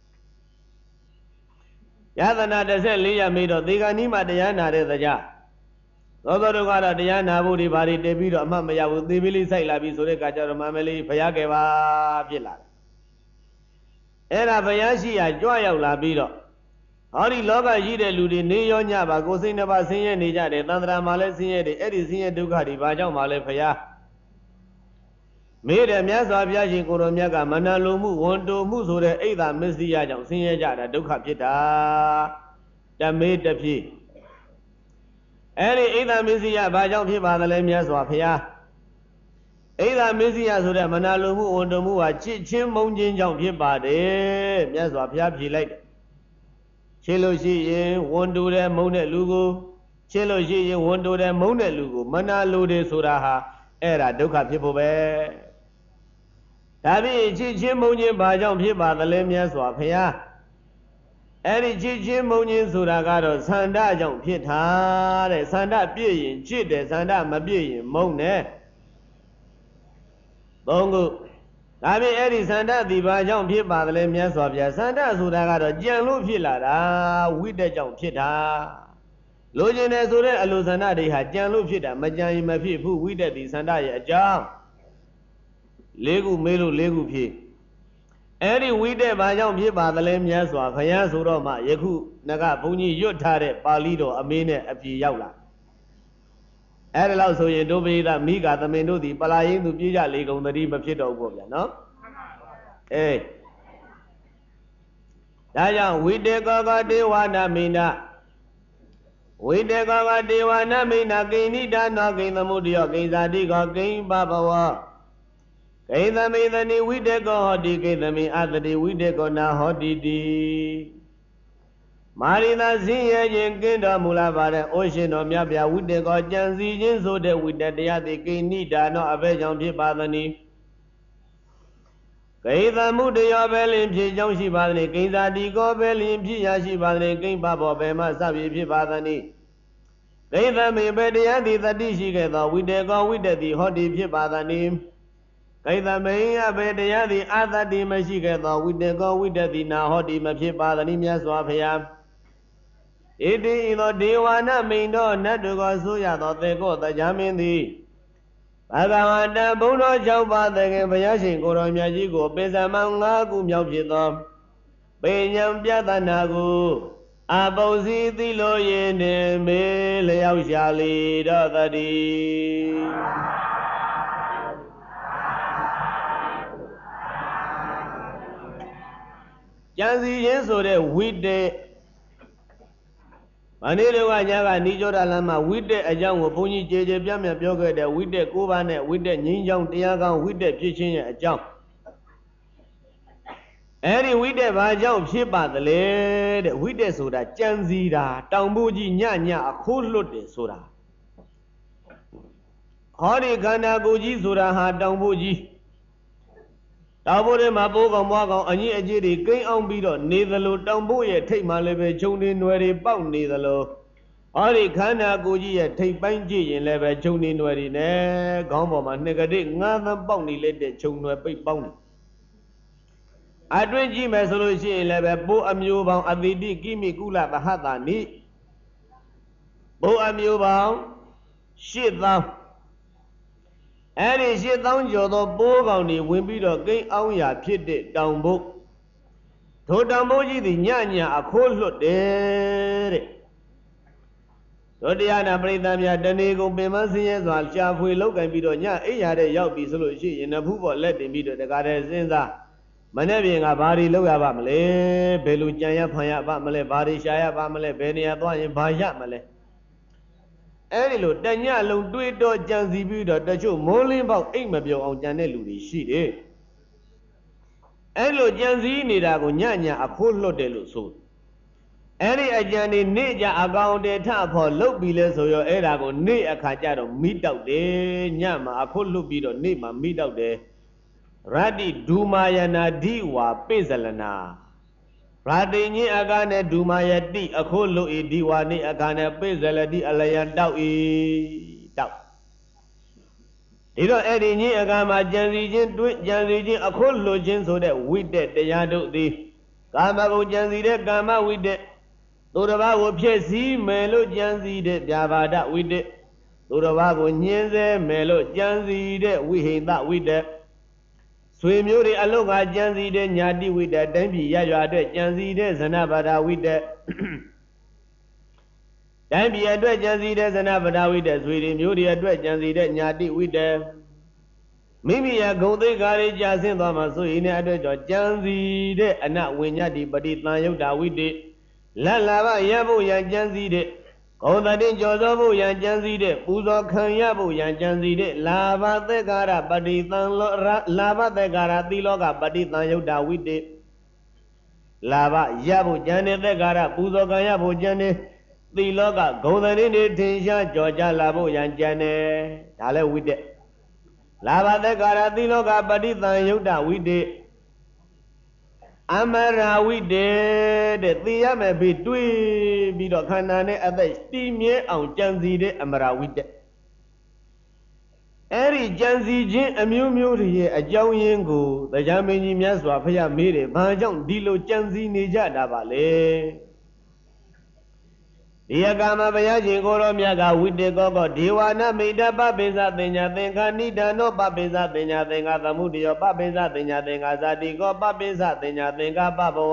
ယသနာတစ်ဆက်လေးရမေးတော့သေကနီးမှာတရားနာတဲ့တရားသောသောတို့ကတော့တရားနာဖို့ဒီဘာတွေတည်ပြီးတော့အမှတ်မရဘူးသေပြီးလေးဆိုင်လာပြီဆိုတဲ့ကကြတော့မမလေးဘုရားကယ်ပါဖြစ်လာတယ်အဲ့ဒါဘုရားရှိရာကြွရောက်လာပြီးတော့ဟောဒီလောကရှိတဲ့လူတွေနေရောညပါကိုယ်စိတ်နှစ်ပါးဆင်းရဲနေကြတယ်သန္တရာမှာလည်းဆင်းရဲတယ်အဲ့ဒီဆင်းရဲဒုက္ခတွေဘာကြောင့်မှလဲဘုရားမေးတယ်မြတ်စွာဘုရားရှင်ကိုယ်တော်မြတ်ကမနာလိုမှုဝန်တိုမှုဆိုတဲ့အိဒါမစ္စည်းရကြောင့်ဆင်းရဲကြတာဒုက္ခဖြစ်တာတမေးတဖြည့်အဲ့ဒီအိဒါမစ္စည်းရဘာကြောင့်ဖြစ်ပါသလဲမြတ်စွာဘုရားအိဒါမစ္စည်းရဆိုတဲ့မနာလိုမှုဝန်တိုမှုဟာချစ်ချင်းမုန်းခြင်းကြောင့်ဖြစ်ပါတယ်မြတ်စွာဘုရားဖြေလိုက်တယ်ချစ်လို့ရှိရင်ဝန်တိုတယ်မုန်းတဲ့လူကိုချစ်လို့ရှိရင်ဝန်တိုတယ်မုန်းတဲ့လူကိုမနာလိုတယ်ဆိုတာဟာအဲ့ဒါဒုက္ခဖြစ်ဖို့ပဲဒါဖြင့်ချစ်ချင်းမုန်းခြင်းဘာကြောင့်ဖြစ်ပါသလဲမြတ်စွာဘုရားအဲ့ဒီချစ်ချင်းမုန်းခြင်းဆိုတာကတော့သန္တာကြောင့်ဖြစ်တာတဲ့သန္တာပြည့်ရင်ချစ်တယ်သန္တာမပြည့်ရင်မုန်းတယ်သုံးခုဒါဖြင့်အဲ့ဒီသန္တာဒီဘာကြောင့်ဖြစ်ပါသလဲမြတ်စွာဘုရားသန္တာဆိုတာကတော့ကြံလို့ဖြစ်လာတာဝိတ္တကြောင့်ဖြစ်တာလိုချင်တယ်ဆိုတဲ့အလိုသန္တာတွေဟာကြံလို့ဖြစ်တာမကြံရင်မဖြစ်ဘူးဝိတ္တဒီသန္တာရဲ့အကြောင်းလေးခုမေးလို့လေးခုဖြေအဲ့ဒီဝိတက်ဘာကြောင့်ဖြစ်ပါသလဲမြတ်စွာဘုရားဆိုတော့မှယခုနကဘုန်းကြီးရွတ်ထားတဲ့ပါဠိတော်အမေးနဲ့အပြေရောက်လာအဲ့ဒါလို့ဆိုရင်ဒုပိသမိဂါသမင်တို့သည်ပလာယင်းသူပြေးကြလေကုန်သတိမဖြစ်တော့ဘူးဗျာနော်အေးဒါကြောင့်ဝိတေကောကဒေဝနာမိနာဝိတေကောကဒေဝနာမိနာကိဏိဒါနောကိသမုဒယောကိဇာတိကောကိပဘဝကိသမိသနိဝိတေကောဟောတိကိသမိအတတိဝိတေကောနာဟောတိတိမာရိသာစင်းရဲခြင်းကင်းတော်မူလာပါတဲ့အိုရှင်တော်မြတ်ဗျာဝိတေကောကြံစီခြင်းဆိုတဲ့ဝိတ္တတရားသည်ကိဏိဒါနောအဘဲကြောင့်ဖြစ်ပါသနည်းကိသမုဒယောပဲလင်ဖြစ်ကြောင်းရှိပါသနည်းကိဇာတိကောပဲလင်ဖြစ်ရာရှိပါသနည်းကိပဘောပဲမှစပြီဖြစ်ပါသနည်းကိသမိပဲတရားသည်တတိရှိခဲ့သောဝိတေကောဝိတ္တသည်ဟောတိဖြစ်ပါသနည်းကိသမိယဘေတရားသည်အာသတိမရှိခဲ့သောဝိတေကောဝိတ္တသည်နာဟောတိမဖြစ်ပါသနည်းမြတ်စွာဘုရားဣတိဤသောဒေဝနာမိန်တော်နတ်တို့ကိုဆိုရသောသေကောတရားမင်းသည်ဘဂဝတံဘုံတော်၆ပါးသခင်ဘုရားရှင်ကိုတော်မြတ်ကြီးကိုပေဇမ၅ခုမြောက်ဖြစ်သောပေညံပြသနာကိုအပုစီသီလိုရင်းနှင့်မေလျောက်ရှာလေတော်တည်းကြံစီခြင်းဆိုတဲ့ဝိတေမနေ့တုန်းကညကနိကြောဒလမ်းမှာဝိတက်အကြောင်းကိုဘုန်းကြီးကြေကြေပြန့်ပြန့်ပြောခဲ့တဲ့ဝိတက်၉ပါးနဲ့ဝိတက်ငြိမ်းချောင်းတရားကောင်းဝိတက်ဖြစ်ခြင်းရဲ့အကြောင်းအဲ့ဒီဝိတက်ဘာကြောင့်ဖြစ်ပါသလဲတဲ့ဝိတက်ဆိုတာကြံစီတာတောင်ဖို့ကြီးညညအခိုးလွတ်တယ်ဆိုတာဟောဒီခန္ဓာကိုယ်ကြီးဆိုတာဟာတောင်ဖို့ကြီးတောင်ဖို့ထဲမှာပိုးကောင်မွားကောင်အညစ်အကြေးတွေကိန်းအောင်ပြီးတော့နေသလိုတောင်ဖို့ရဲ့ထိတ်မှလည်းပဲခြုံနေနွယ်တွေပေါက်နေသလိုဟောဒီခန္ဓာကိုယ်ကြီးရဲ့ထိတ်ပိုင်းကြည့်ရင်လည်းပဲခြုံနေနွယ်တွေနဲ့ခေါင်းပေါ်မှာနှစ်ကတိငါးသန်းပေါက်နေလက်တဲ့ခြုံနွယ်ပိတ်ပေါက်နေအတွင်းကြည့်မယ်ဆိုလို့ရှိရင်လည်းပဲပိုးအမျိုးပေါင်းအတိတိကိမိကုလသဟတာနိပိုးအမျိုးပေါင်းရှစ်သောင်းအဲ့ဒီရှစ်သောင်းကျော်သောပိုးကောင်တွေဝင်ပြီးတော့ကိန်းအောင်ရာဖြစ်တဲ့တောင်ဘုတ်ထိုတောင်ဘုတ်ကြီးသည်ညညအခိုးလွတ်တယ်တဲ့တို့တရားနာပရိသတ်များတဏီကိုပင်မဆင်းရဲစွာရှာဖွေလောက်ကင်ပြီးတော့ညအိယာတဲ့ရောက်ပြီဆိုလို့ရှိရင်နဖူးပေါ်လက်တင်ပြီးတော့တကားတဲ့စဉ်းစားမနေ့ပြင်ကဘာတွေလောက်ရပါမလဲဘယ်လိုကြံရဖန်ရပါမလဲဘာတွေရှာရပါမလဲဘယ်နေရာသွားရင်ဘာရမလဲအဲ့ဒီလိုတညလုံးတွေးတော့ကြံစီပြီးတော့တချို့မိုးလင်းပေါက်အိတ်မပြောအောင်ကြံတဲ့လူတွေရှိတယ်အဲ့လိုကြံစည်နေတာကိုညညအခိုးလွတ်တယ်လို့ဆိုအဲ့ဒီအကြံတွေနေ့ကြအကောင်တေထဖို့လုတ်ပြီးလဲဆိုရောအဲ့ဒါကိုနေ့အခါကျတော့မိတောက်တယ်ညမှာအခိုးလွတ်ပြီးတော့နေ့မှာမိတောက်တယ်ရတ္တိဒူမာယနာဓိဝါပိစလနာရာတိညင်အခါနဲ့ဒူမာယတိအခိုးလွတ်ဤဒီဝါနေ့အခါနဲ့ပိစလတိအလယံတောက်ဤတောက်ဒီတော့အဲ့ဒီညင်အခါမှာကြံစီခြင်းတွင်းကြံစီခြင်းအခိုးလွတ်ခြင်းဆိုတဲ့ဝိတက်တရားတို့သည်ကာမဂုဏ်ကြံစီတဲ့ကာမဝိတက်သူတစ်ပါးကိုဖြစ်စည်းမယ်လို့ကြံစီတဲ့ဗျာပါဒဝိတက်သူတစ်ပါးကိုညှင်းဆဲမယ်လို့ကြံစီတဲ့ဝိဟိတဝိတက်ဆွေမျိုးတွေအလုတ်ကကြံစီတဲ့ညာတိဝိတက်တိုင်းပြည်ရရွာအတွက်ကြံစီတဲ့ဇနပါဒဝိတက်တိုင်းပြည်အတွက်ကြံစီတဲ့ဇနပါဒဝိတက်ဆွေတွေမျိုးတွေအတွက်ကြံစီတဲ့ညာတိဝိတက်မိမိရဲ့ဂုဏ်သိက္ခာတွေကြာဆင်းသွားမှဆိုရင်လည်းအတွက်ကြောင့်ကြံစီတဲ့အနဝိညာတိပฏิသံယုတ်တာဝိတက်လတ်လာဘရဖို့ရန်ကြံစီတဲ့ဂုံတတိကျော်စောဖို့ရန်ကြံစီတဲ့ပူဇော်ခံရဖို့ရန်ကြံစီတဲ့လာဘသက်္ကာရပฏิသံလောလာဘသက်္ကာရသီလောကပฏิသံယုတ်တာဝိတေလာဘရဖို့ကြံတဲ့သက်္ကာရပူဇော်ခံရဖို့ကြံတဲ့သီလောကဂုံတတိနေထင်ရှားကြော်ကြလာဖို့ရန်ကြံတယ်ဒါလည်းဝိတေလာဘသက်္ကာရသီလောကပฏิသံယုတ်တာဝိတေအမရာဝိတေတဲ့သိရမယ်ပြီးတွေးပြီးတော့ခန္ဓာနဲ့အသက်တည်မြဲအောင်ကြံစီတဲ့အမရာဝိတေအဲ့ဒီကြံစီခြင်းအမျိုးမျိုးတွေရဲ့အကြောင်းရင်းကိုတရားမင်းကြီးမြတ်စွာဘုရားမေးတယ်ဘာကြောင့်ဒီလိုကြံစီနေကြတာပါလဲဒီယကမဘုရားရှင်ကိုရောမြတ်ကဝိတေကောကောဒေဝနာမိတပပိစသင်ညာသင်္ခာနိဒာနောပပိစသင်ညာသင်္ခာသမုဒယောပပိစသင်ညာသင်္ခာဇာတိကောပပိစသင်ညာသင်္ခာပဘဝ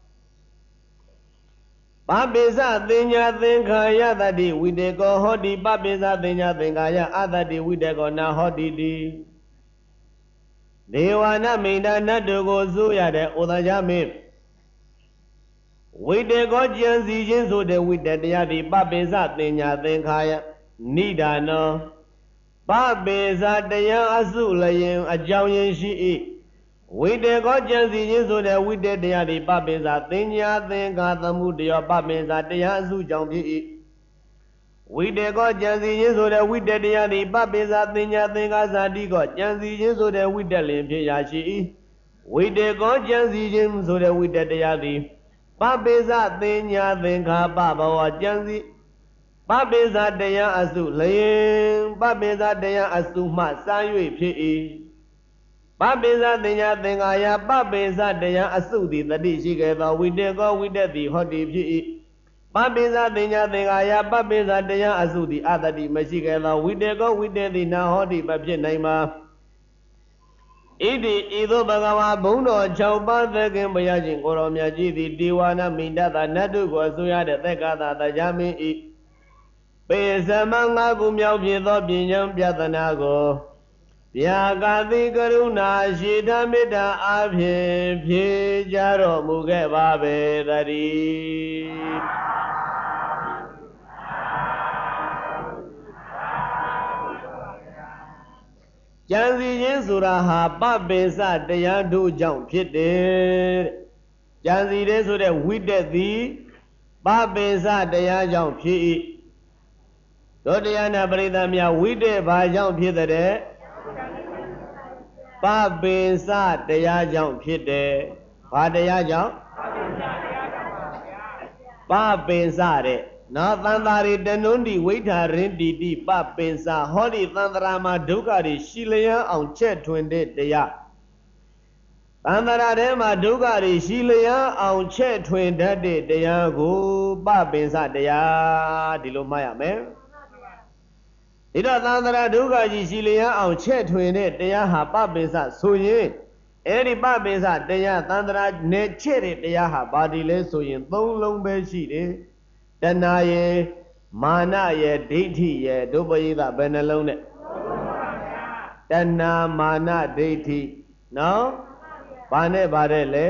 ပပိစသင်ညာသင်္ခာယတတိဝိတေကောဟောတိပပိစသင်ညာသင်္ခာယအတတိဝိတေကောနာဟောတိတိဒေဝနာမိတနတ်တို့ကိုစိုးရတဲ့ဩသာကြမင်းဝိတေကောကြံစီခြင်းဆိုတဲ့ဝိတတရားဒီပပိစသင်ညာသင်္ခာယနိဒာနောပပိစတရားအစုလျင်အကြောင်းရင်းရှိ၏ဝိတေကောကြံစီခြင်းဆိုတဲ့ဝိတတရားဒီပပိစသင်ညာသင်္ခာသမုဒယောပပိစတရားအစုကြောင့်ဖြစ်၏ဝိတေကောကြံစီခြင်းဆိုတဲ့ဝိတတရားဒီပပိစသင်ညာသင်္ခာဇာတိကောကြံစီခြင်းဆိုတဲ့ဝိတလင်ဖြစ်ရာရှိ၏ဝိတေကောကြံစီခြင်းဆိုတဲ့ဝိတတရားဒီပပိစသင်ညာသင်္ခာပဘဝကြံစီပပိစတရားအစုလျင်ပပိစတရားအစုမှစမ်း၍ဖြစ်၏ပပိစသင်ညာသင်္ခာယပပိစတရားအစုသည်တတိရှိခဲ့သောဝိတေကောဝိတတိဟောတိဖြစ်၏ပပိစသင်ညာသင်္ခာယပပိစတရားအစုသည်အတတိမရှိခဲ့သောဝိတေကောဝိတတိနာဟောတိမဖြစ်နိုင်ပါဣတိဤသို့ဘဂဝါဘုံတော်၆ပါးသခင်ဘုရားရှင်ကိုရောမြတ်ကြီးသည်ဒေဝနာမိန္ဒသာနတ်တို့ကိုအစိုးရတဲ့သက္ကသာတရားမင်းဤပေသမငါးခုမြောက်ဖြစ်သောပညာပြသနာကိုဗျာကာတိကရုဏာရှိဓမေတ္တာအဖြင့်ဖြေကြတော်မူခဲ့ပါပေတည်းကြံစီခြင်းဆိုတာဟာပပိစတရားတို့ကြောင့်ဖြစ်တယ်ကြံစီတဲ့ဆိုတဲ့ဝိတက်သည်ပပိစတရားကြောင့်ဖြစ်၏တို့တရားနာပရိသတ်များဝိတက်ဘာကြောင့်ဖြစ်တဲ့ပပိစတရားကြောင့်ဖြစ်တယ်ဘာတရားကြောင့်ပပိစတဲ့နော်သံသာရိတနုံဒီဝိထာရင်တိတိပပိစဟောဒီသံသရာမှာဒုက္ခတွေရှိလျံအောင်ချက်ထွင်တဲ့တရားသံသရာထဲမှာဒုက္ခတွေရှိလျံအောင်ချက်ထွင်တတ်တဲ့တရားကိုပပိစတရားဒီလိုမှတ်ရမယ်ဒီတော့သံသရာဒုက္ခကြီးရှိလျံအောင်ချက်ထွင်တဲ့တရားဟာပပိစဆိုရင်အဲ့ဒီပပိစတရားသံသရာနဲ့ချက်တဲ့တရားဟာဘာဒီလဲဆိုရင်သုံးလုံးပဲရှိတယ်တဏှာရဲ့မာနရဲ့ဒိဋ္ဌိရဲ့ဒုပရိသဘယ်နှလုံးနဲ့တဏှာမာနဒိဋ္ဌိနော်ဘာနဲ့ဗါတဲ့လဲ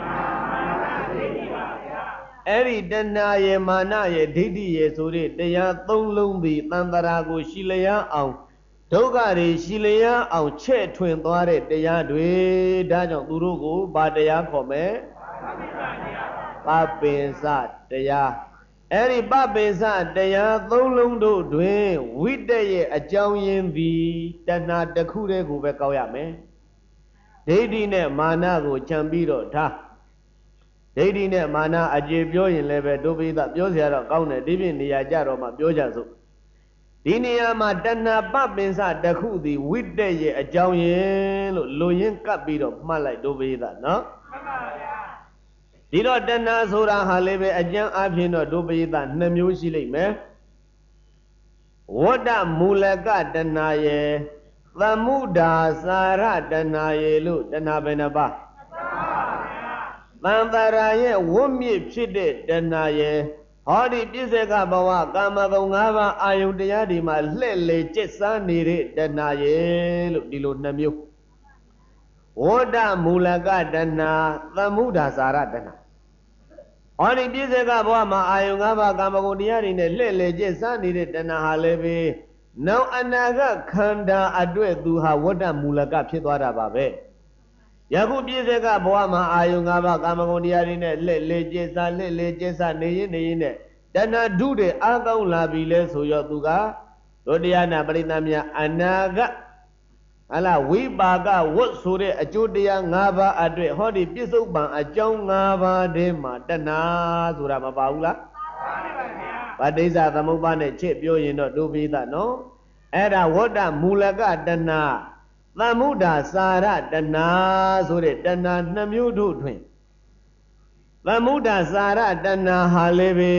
အဲ့ဒီတဏှာရဲ့မာနရဲ့ဒိဋ္ဌိရဲ့ဆိုတဲ့တရားသုံးလုံးပြီးတန်တရာကိုရှိလျာအောင်ဒုက္ခတွေရှိလျာအောင်ချဲ့ထွင်သွားတဲ့တရားတွေဒါကြောင့်သူတို့ကိုဘာတရားခေါ်မယ်ပပိစတရားအဲ့ဒီပပိစတရားသုံးလုံးတို့တွင်ဝိတ္တရဲ့အကြောင်းရင်းသည်တဏှာတစ်ခုတည်းကိုပဲကောက်ရမယ်ဒိဋ္ဌိနဲ့မာနကိုခြံပြီးတော့ထားဒိဋ္ဌိနဲ့မာနအကျေပြောရင်လည်းပဲဒုပိသပြောเสียတော့ကောင်းတယ်ဒီပြင်နေရာကြတော့မှပြောကြစို့ဒီနေရာမှာတဏှာပပိစတစ်ခုသည်ဝိတ္တရဲ့အကြောင်းရင်းလို့လိုရင်းကပ်ပြီးတော့မှတ်လိုက်ဒုပိသနော်မှန်ပါဗျာဒီတော့တဏှာဆိုတာဟာလည်းပဲအကျမ်းအဖြစ်တော့ဒုပရိသနှစ်မျိုးရှိလိမ့်မယ်ဝတ္တမူလကတဏှာရဲ့သမုဒာစာရတဏှာရဲ့လို့တဏှာဘယ်နှပါးသံတရာရဲ့ဝတ်မြစ်ဖြစ်တဲ့တဏှာရဲ့ဟောဒီပြစ္ဆေကဘဝကာမဂုဏ်၅ပါးအာယုတရားဒီမှာလှဲ့လေကျက်စားနေတဲ့တဏှာရဲ့လို့ဒီလိုနှစ်မျိုးဝတ္တမူလကတဏှာသမုဒာစာရတဏှာဟောဒီပြစ္ဆေကဘဝမှာအာယု၅ပါးကာမဂုဏ်တရားတွေနဲ့လှဲ့လေကျက်စားနေတဲ့တဏှာဟာလည်းပဲနောက်အနာဂတ်ခန္ဓာအတွက်သူဟာဝတ္တမူလကဖြစ်သွားတာပါပဲယခုပြစ္ဆေကဘဝမှာအာယု၅ပါးကာမဂုဏ်တရားတွေနဲ့လှဲ့လေကျက်စားလှဲ့လေကျက်စားနေရင်နေရင်နဲ့တဏှာဓုတွေအာကောင်းလာပြီလဲဆိုရောသူကဒုတိယနာပရိသတ်များအနာဂတ်ဟလာဝိပါကဝတ်ဆိုတဲ့အကျိုးတရား၅ပါးအတွက်ဟောဒီပြစ္ဆုတ်ပံအကြောင်း၅ပါးတည်းမှာတဏှာဆိုတာမပါဘူးလားပါပါဗျာဗတ္တိဇသမုပ္ပါနဲ့ချက်ပြောရင်တော့ဒုပိသနော်အဲ့ဒါဝတ္တမူလကတဏှာသမုဒ္ဒါစာရတဏှာဆိုတဲ့တဏှာနှစ်မျိုးတို့တွင်သမုဒ္ဒါစာရတဏှာဟာလည်းပဲ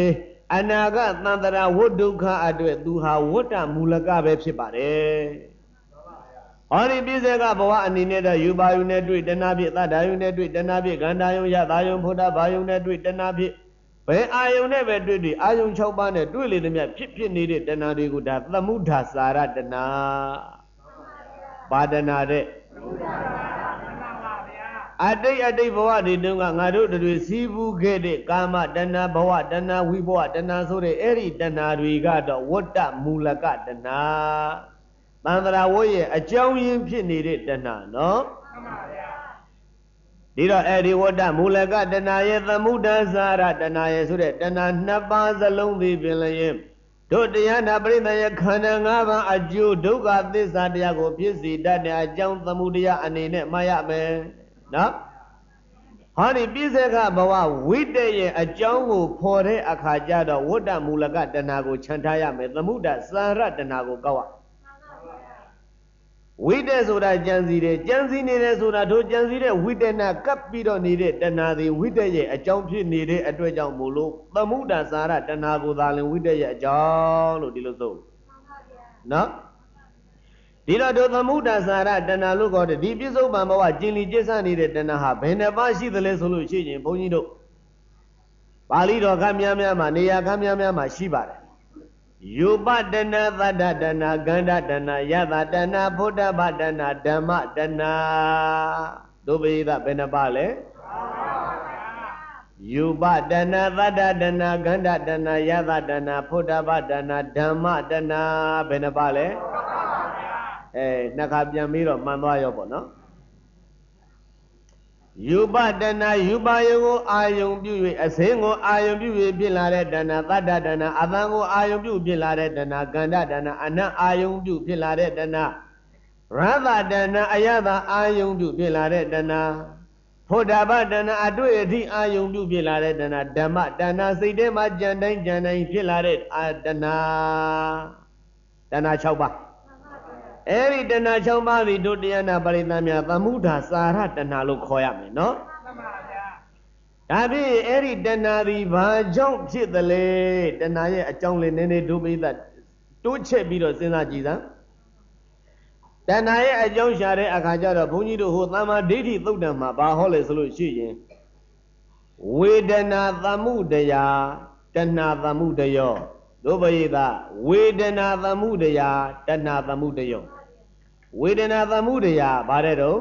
အနာဂတ်သန္တရာဝတ်ဒုက္ခအတွက်သူဟာဝတ္တမူလကပဲဖြစ်ပါတယ်ဟောဒီပြည့်စက်ကဘဝအနေနဲ့တော့ယူပါယုနဲ့တွေ့တဏှာဖြစ်သတ္တယုနဲ့တွေ့တဏှာဖြစ်ကန္တာယုယသာယုဖုဒ္ဓဘာယုနဲ့တွေ့တဏှာဖြစ်ဘယ်အာယုနဲ့ပဲတွေ့တွေ့အာယု၆ပါးနဲ့တွေ့လေသမျှဖြစ်ဖြစ်နေတဲ့တဏှာတွေကိုဒါသမုဒ္ဒစာရတဏှာဘာတဏှာတဲ့အတိတ်အတိတ်ဘဝတွေတုန်းကငါတို့တွေစီးပူးခဲ့တဲ့ကာမတဏှာဘဝတဏှာဝိဘဝတဏှာဆိုတဲ့အဲ့ဒီတဏှာတွေကတော့ဝတ္တမူလကတဏှာသန္တရာဝတ်ရဲ့အကြောင်းရင်းဖြစ်နေတဲ့တဏှာနော်မှန်ပါဗျာဒီတော့အဲ့ဒီဝတ္တမူလကတဏှာရဲ့သမုဒ္ဒစာရတဏှာရဲ့ဆိုတဲ့တဏှာနှစ်ပါးစလုံးသည်ပင်လည်းတို့တရားနာပရိသတ်ရဲ့ခန္ဓာ၅ပါးအကျိုးဒုက္ခသစ္စာတရားကိုဖြစ်စေတတ်တဲ့အကြောင်းသမုဒယအနေနဲ့မှတ်ရမယ်နော်ဟောဒီပြည့်စက်ကဘဝဝိတ္တရဲ့အကြောင်းကိုဖော်တဲ့အခါကျတော့ဝတ္တမူလကတဏှာကိုခြံထားရမယ်သမုဒ္ဒစာရတဏှာကိုကောက်ရဝိတ္တဆိုတာကြံစည်တယ်ကြံစည်နေတယ်ဆိုတာတို့ကြံစည်တဲ့ဝိတ္တနာကပ်ပြီးတော့နေတဲ့တဏှာသည်ဝိတ္တရဲ့အကြောင်းဖြစ်နေတဲ့အတွက်ကြောင့်မို့လို့သမုဒ္ဒစာရတဏှာကိုသာလင်ဝိတ္တရဲ့အကြောင်းလို့ဒီလိုဆိုနော်ဒီတော့တို့သမုဒ္ဒစာရတဏှာလို့ခေါ်တဲ့ဒီပြစ္ဆုတ်ပံဘဝကျင်လီကျစ္ဆနေတဲ့တဏှာဟာဘယ်နှပါးရှိသလဲဆိုလို့ရှိရင်ဘုန်းကြီးတို့ပါဠိတော်ခန်းများများမှာနေရာခန်းများများမှာရှိပါတယ်ယူပတဏသတ္တတဏဂန္ဓတဏယတတဏဘုဒ္ဓဘတဏဓမ္မတဏတို့ပိသဘယ်နှပါလဲယူပတဏသတ္တတဏဂန္ဓတဏယတတဏဘုဒ္ဓဘတဏဓမ္မတဏဘယ်နှပါလဲအဲနှစ်ခါပြန်ပြီးတော့မှန်သွားရောပေါ့နော်ယူပတဏယူပါယုကိုအာယုံပြု၍အစင်းကိုအာယုံပြု၍ဖြစ်လာတဲ့တဏသတ္တတဏအတန်ကိုအာယုံပြုဖြစ်လာတဲ့တဏကန္ဓတဏအနတ်အာယုံပြုဖြစ်လာတဲ့တဏရသတဏအယတအာယုံပြုဖြစ်လာတဲ့တဏဘုဒ္ဓဘတဏအတွေ့အထိအာယုံပြုဖြစ်လာတဲ့တဏဓမ္မတဏစိတ်ထဲမှာကြံတိုင်းကြံတိုင်းဖြစ်လာတဲ့အာတဏတဏ၆ပါးအဲ့ဒီတဏှာ၆ပါးဒီတို့တရားနာပရိသတ်များသမုဒ္ဒစာရတဏှာလို့ခေါ်ရမယ်နော်မှန်ပါဗျာဒါဖြင့်အဲ့ဒီတဏှာဒီဘာကြောင့်ဖြစ်သလဲတဏှာရဲ့အကြောင်းလေးနည်းနည်းတို့ပိသတ်တိုးချက်ပြီးတော့စဉ်းစားကြည့်စမ်းတဏှာရဲ့အကြောင်းရှာတဲ့အခါကျတော့ဘုန်းကြီးတို့ဟိုသမ္မာဒိဋ္ဌိသုတ်တံမှာဘာဟောလဲဆိုလို့ရှိရင်ဝေဒနာသမုဒယတဏှာသမုဒယောတို့ပိသဝေဒနာသမုဒယတဏှာသမုဒယောဝေဒနာသမုဒယဘာတဲ့တော့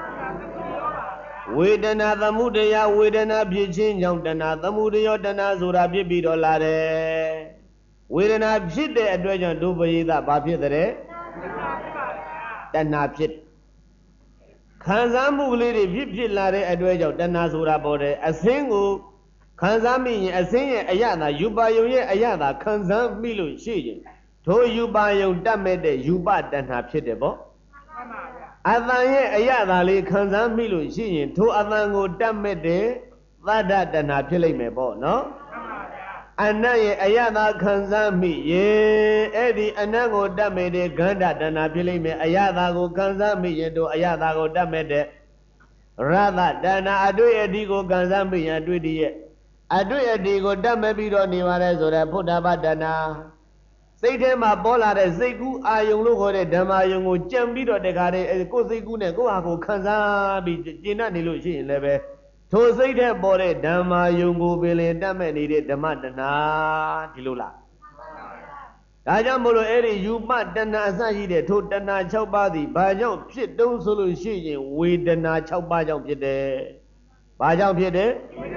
ဝေဒနာသမုဒယဝေဒနာဖြစ်ခြင်းကြောင့်တဏှာသမုဒယောတဏှာဆိုတာဖြစ်ပြီးတော့လာတယ်ဝေဒနာဖြစ်တဲ့အတွက်ကြောင့်ဒုပရိသဘာဖြစ်တဲ့တဏှာဖြစ်ခံစားမှုကလေးတွေဖြစ်ဖြစ်လာတဲ့အတွက်ကြောင့်တဏှာဆိုတာပေါ်တယ်အစင်းကိုခံစားမိရင်အစင်းရဲ့အယတာယူပါယုံရဲ့အယတာခံစားမိလို့ရှိရင်ထိုယူပါယုံတတ်မဲ့တဲ့ယူပတဏှာဖြစ်တယ်ပေါ့အတန်ရဲ့အယတာလေးခံစားမိလို့ရှိရင်ထိုအတန်ကိုတတ်မဲ့တဲ့သတ္တတဏှာဖြစ်လိမ့်မယ်ပေါ့နော်အနတ်ရဲ့အယတာခံစားမိရင်အဲ့ဒီအနတ်ကိုတတ်မဲ့တဲ့ဂန္ဓတဏှာဖြစ်လိမ့်မယ်အယတာကိုခံစားမိရင်တို့အယတာကိုတတ်မဲ့တဲ့ရသတဏှာအတွေ့အထိကိုခံစားမိရင်အတွေ့တည်းရဲ့အတွေ့အထိကိုတတ်မဲ့ပြီးတော့နေပါလဲဆိုတဲ့ဘုဒ္ဓဘာတဏှာစိတ်ထဲမှာပေါ်လာတဲ့စိတ်ကူးအာယုံလို့ခေါ်တဲ့ဓမ္မယုံကိုကြံပြီးတော့တခါတည်းကိုယ်စိတ်ကူးနဲ့ကိုယ့်ဟာကိုခံစားပြီးကျင့်တတ်နေလို့ရှိရင်လည်းပဲထိုစိတ်ထဲပေါ်တဲ့ဓမ္မယုံကိုပင်လင်တတ်မဲ့နေတဲ့ဓမ္မတဏှာဒီလိုလားဒါကြောင့်မို့လို့အဲ့ဒီယူပတဏှာအစရှိတဲ့ထိုတဏှာ၆ပါးသည်ဘာကြောင့်ဖြစ်တုံးဆိုလို့ရှိရင်ဝေဒနာ၆ပါးကြောင့်ဖြစ်တယ်ဘာကြောင့်ဖြစ်တယ်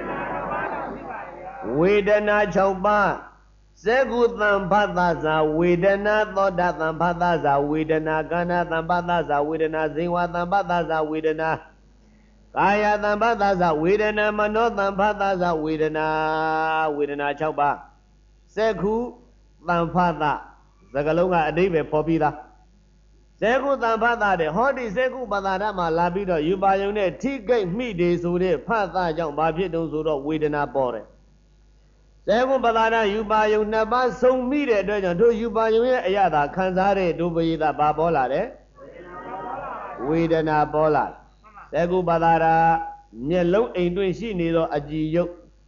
ဝေဒနာ၆ပါးဇေကုသံဖသဇာဝေဒနာသောတာသံဖသဇာဝေဒနာကန္နာသံဖသဇာဝေဒနာဇိဝသံဖသဇာဝေဒနာကာယသံဖသဇာဝေဒနာမနောသံဖသဇာဝေဒနာဝေဒနာ၆ပါးဇေကုသံဖသစကလုံးကအတိပ္ပယ်ဖော်ပြီးသားဇေကုသံဖသတဲ့ဟောဒီဇေကုပသာရမှာလာပြီးတော့ယူပါယုံနဲ့ထိကိတ်မိတယ်ဆိုတဲ့ဖသကြောင့်ဘာဖြစ်တုံးဆိုတော့ဝေဒနာပေါ်တယ်ဇေကုပသာရယူပါယုံနှစ်ပါးစုံမိတဲ့အတွက်ကြောင့်တို့ယူပါယုံရဲ့အရသာခံစားတဲ့ဒုပရိသဘာပေါ်လာတယ်ဝေဒနာပေါ်လာဇေကုပသာရမျက်လုံးအိမ်တွင်ရှိနေသောအကြည်ယုတ်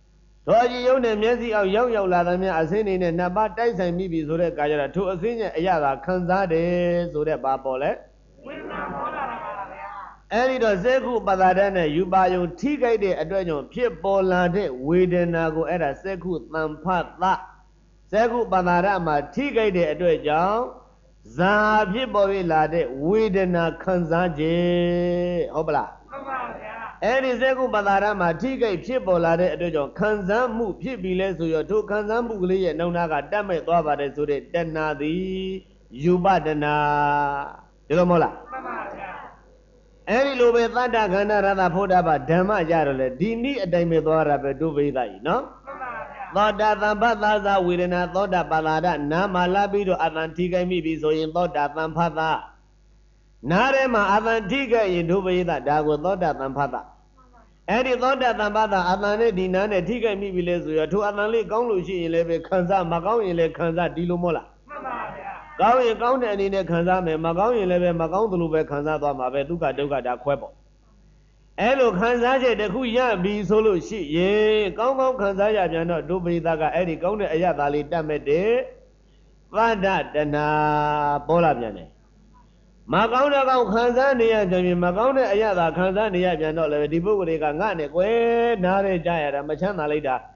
တော်ကြီးယုံနဲ့မျက်စိအောင်ရောက်ရောက်လာတဲ့မြတ်အစင်းနေနဲ့နှစ်ပါးတိုက်ဆိုင်မိပြီဆိုတဲ့ကာကြတာထိုအစင်းရဲ့အရာကခံစားတယ်ဆိုတဲ့ဘာပေါ်လဲဝေဒနာပေါ်လာတာပါဗျာအဲ့ဒီတော့စေခုပတ္တာဒနဲ့ယူပါယုံထိခိုက်တဲ့အတွက်ကြောင့်ဖြစ်ပေါ်လာတဲ့ဝေဒနာကိုအဲ့ဒါစေခုတံဖတ်သစေခုပတ္တာဒမှာထိခိုက်တဲ့အတွက်ကြောင့်ဇာဖြစ်ပေါ်ပြီးလာတဲ့ဝေဒနာခံစားခြင်းဟုတ်ပလားမှန်ပါဗျာအဲ့ဒီစေကုပ္ပတာရမှာထိခိုက်ဖြစ်ပေါ်လာတဲ့အတွက်ကြောင့်ခံစားမှုဖြစ်ပြီးလဲဆိုရထိုခံစားမှုကလေးရဲ့နှုံနာကတတ်မဲ့သွားပါတယ်ဆိုတဲ့တဏှာသည်ယူပတဏှာဒီလိုမဟုတ်လားမှန်ပါဗျာအဲ့ဒီလိုပဲသတ္တခန္ဓာရတဖို့တာပါဓမ္မကြတော့လေဒီနည်းအတိုင်းပဲသွားတာပဲဒုဗိဒကြီးနော်သောတာသံဖတ်သာသဝေဒနာသောတာပလာဒနာမလာပြီးတော့အတန်ထိခိုက်မိပြီဆိုရင်သောတာသံဖတ်သာနားထဲမှာအတန်ထိခိုက်ရင်ဒုဗေဒဒါကိုသောတာသံဖတ်သာအဲ့ဒီသောတာသံဖတ်သာအတန်နဲ့ဒီနားနဲ့ထိခိုက်မိပြီလေဆိုရထိုအတန်လေးကောင်းလို့ရှိရင်လည်းပဲခံစားမကောင်းရင်လည်းခံစားဒီလိုမဟုတ်လားမှန်ပါဗျာကောင်းရင်ကောင်းတဲ့အနေနဲ့ခံစားမယ်မကောင်းရင်လည်းပဲမကောင်းသလိုပဲခံစားသွားမှာပဲဒုက္ခဒုက္ခဒါခွဲပေါ့အဲ့လိုခံစားချက်တစ်ခုရပြီဆိုလို့ရှိရင်ကောင်းကောင်းခံစားရပြန်တော့ဒုပိသကအဲ့ဒီကောင်းတဲ့အရာသားလေးတတ်မဲ့တဲ့သတ္တတဏပေါ်လာပြန်တယ်မကောင်းတဲ့ကောင်းခံစားနေရကြရင်မကောင်းတဲ့အရာသာခံစားနေရပြန်တော့လည်းဒီပုဂ္ဂိုလ်တွေကငါနဲ့ကွယ်နားရဲကြရတာမချမ်းသာလိုက်တာ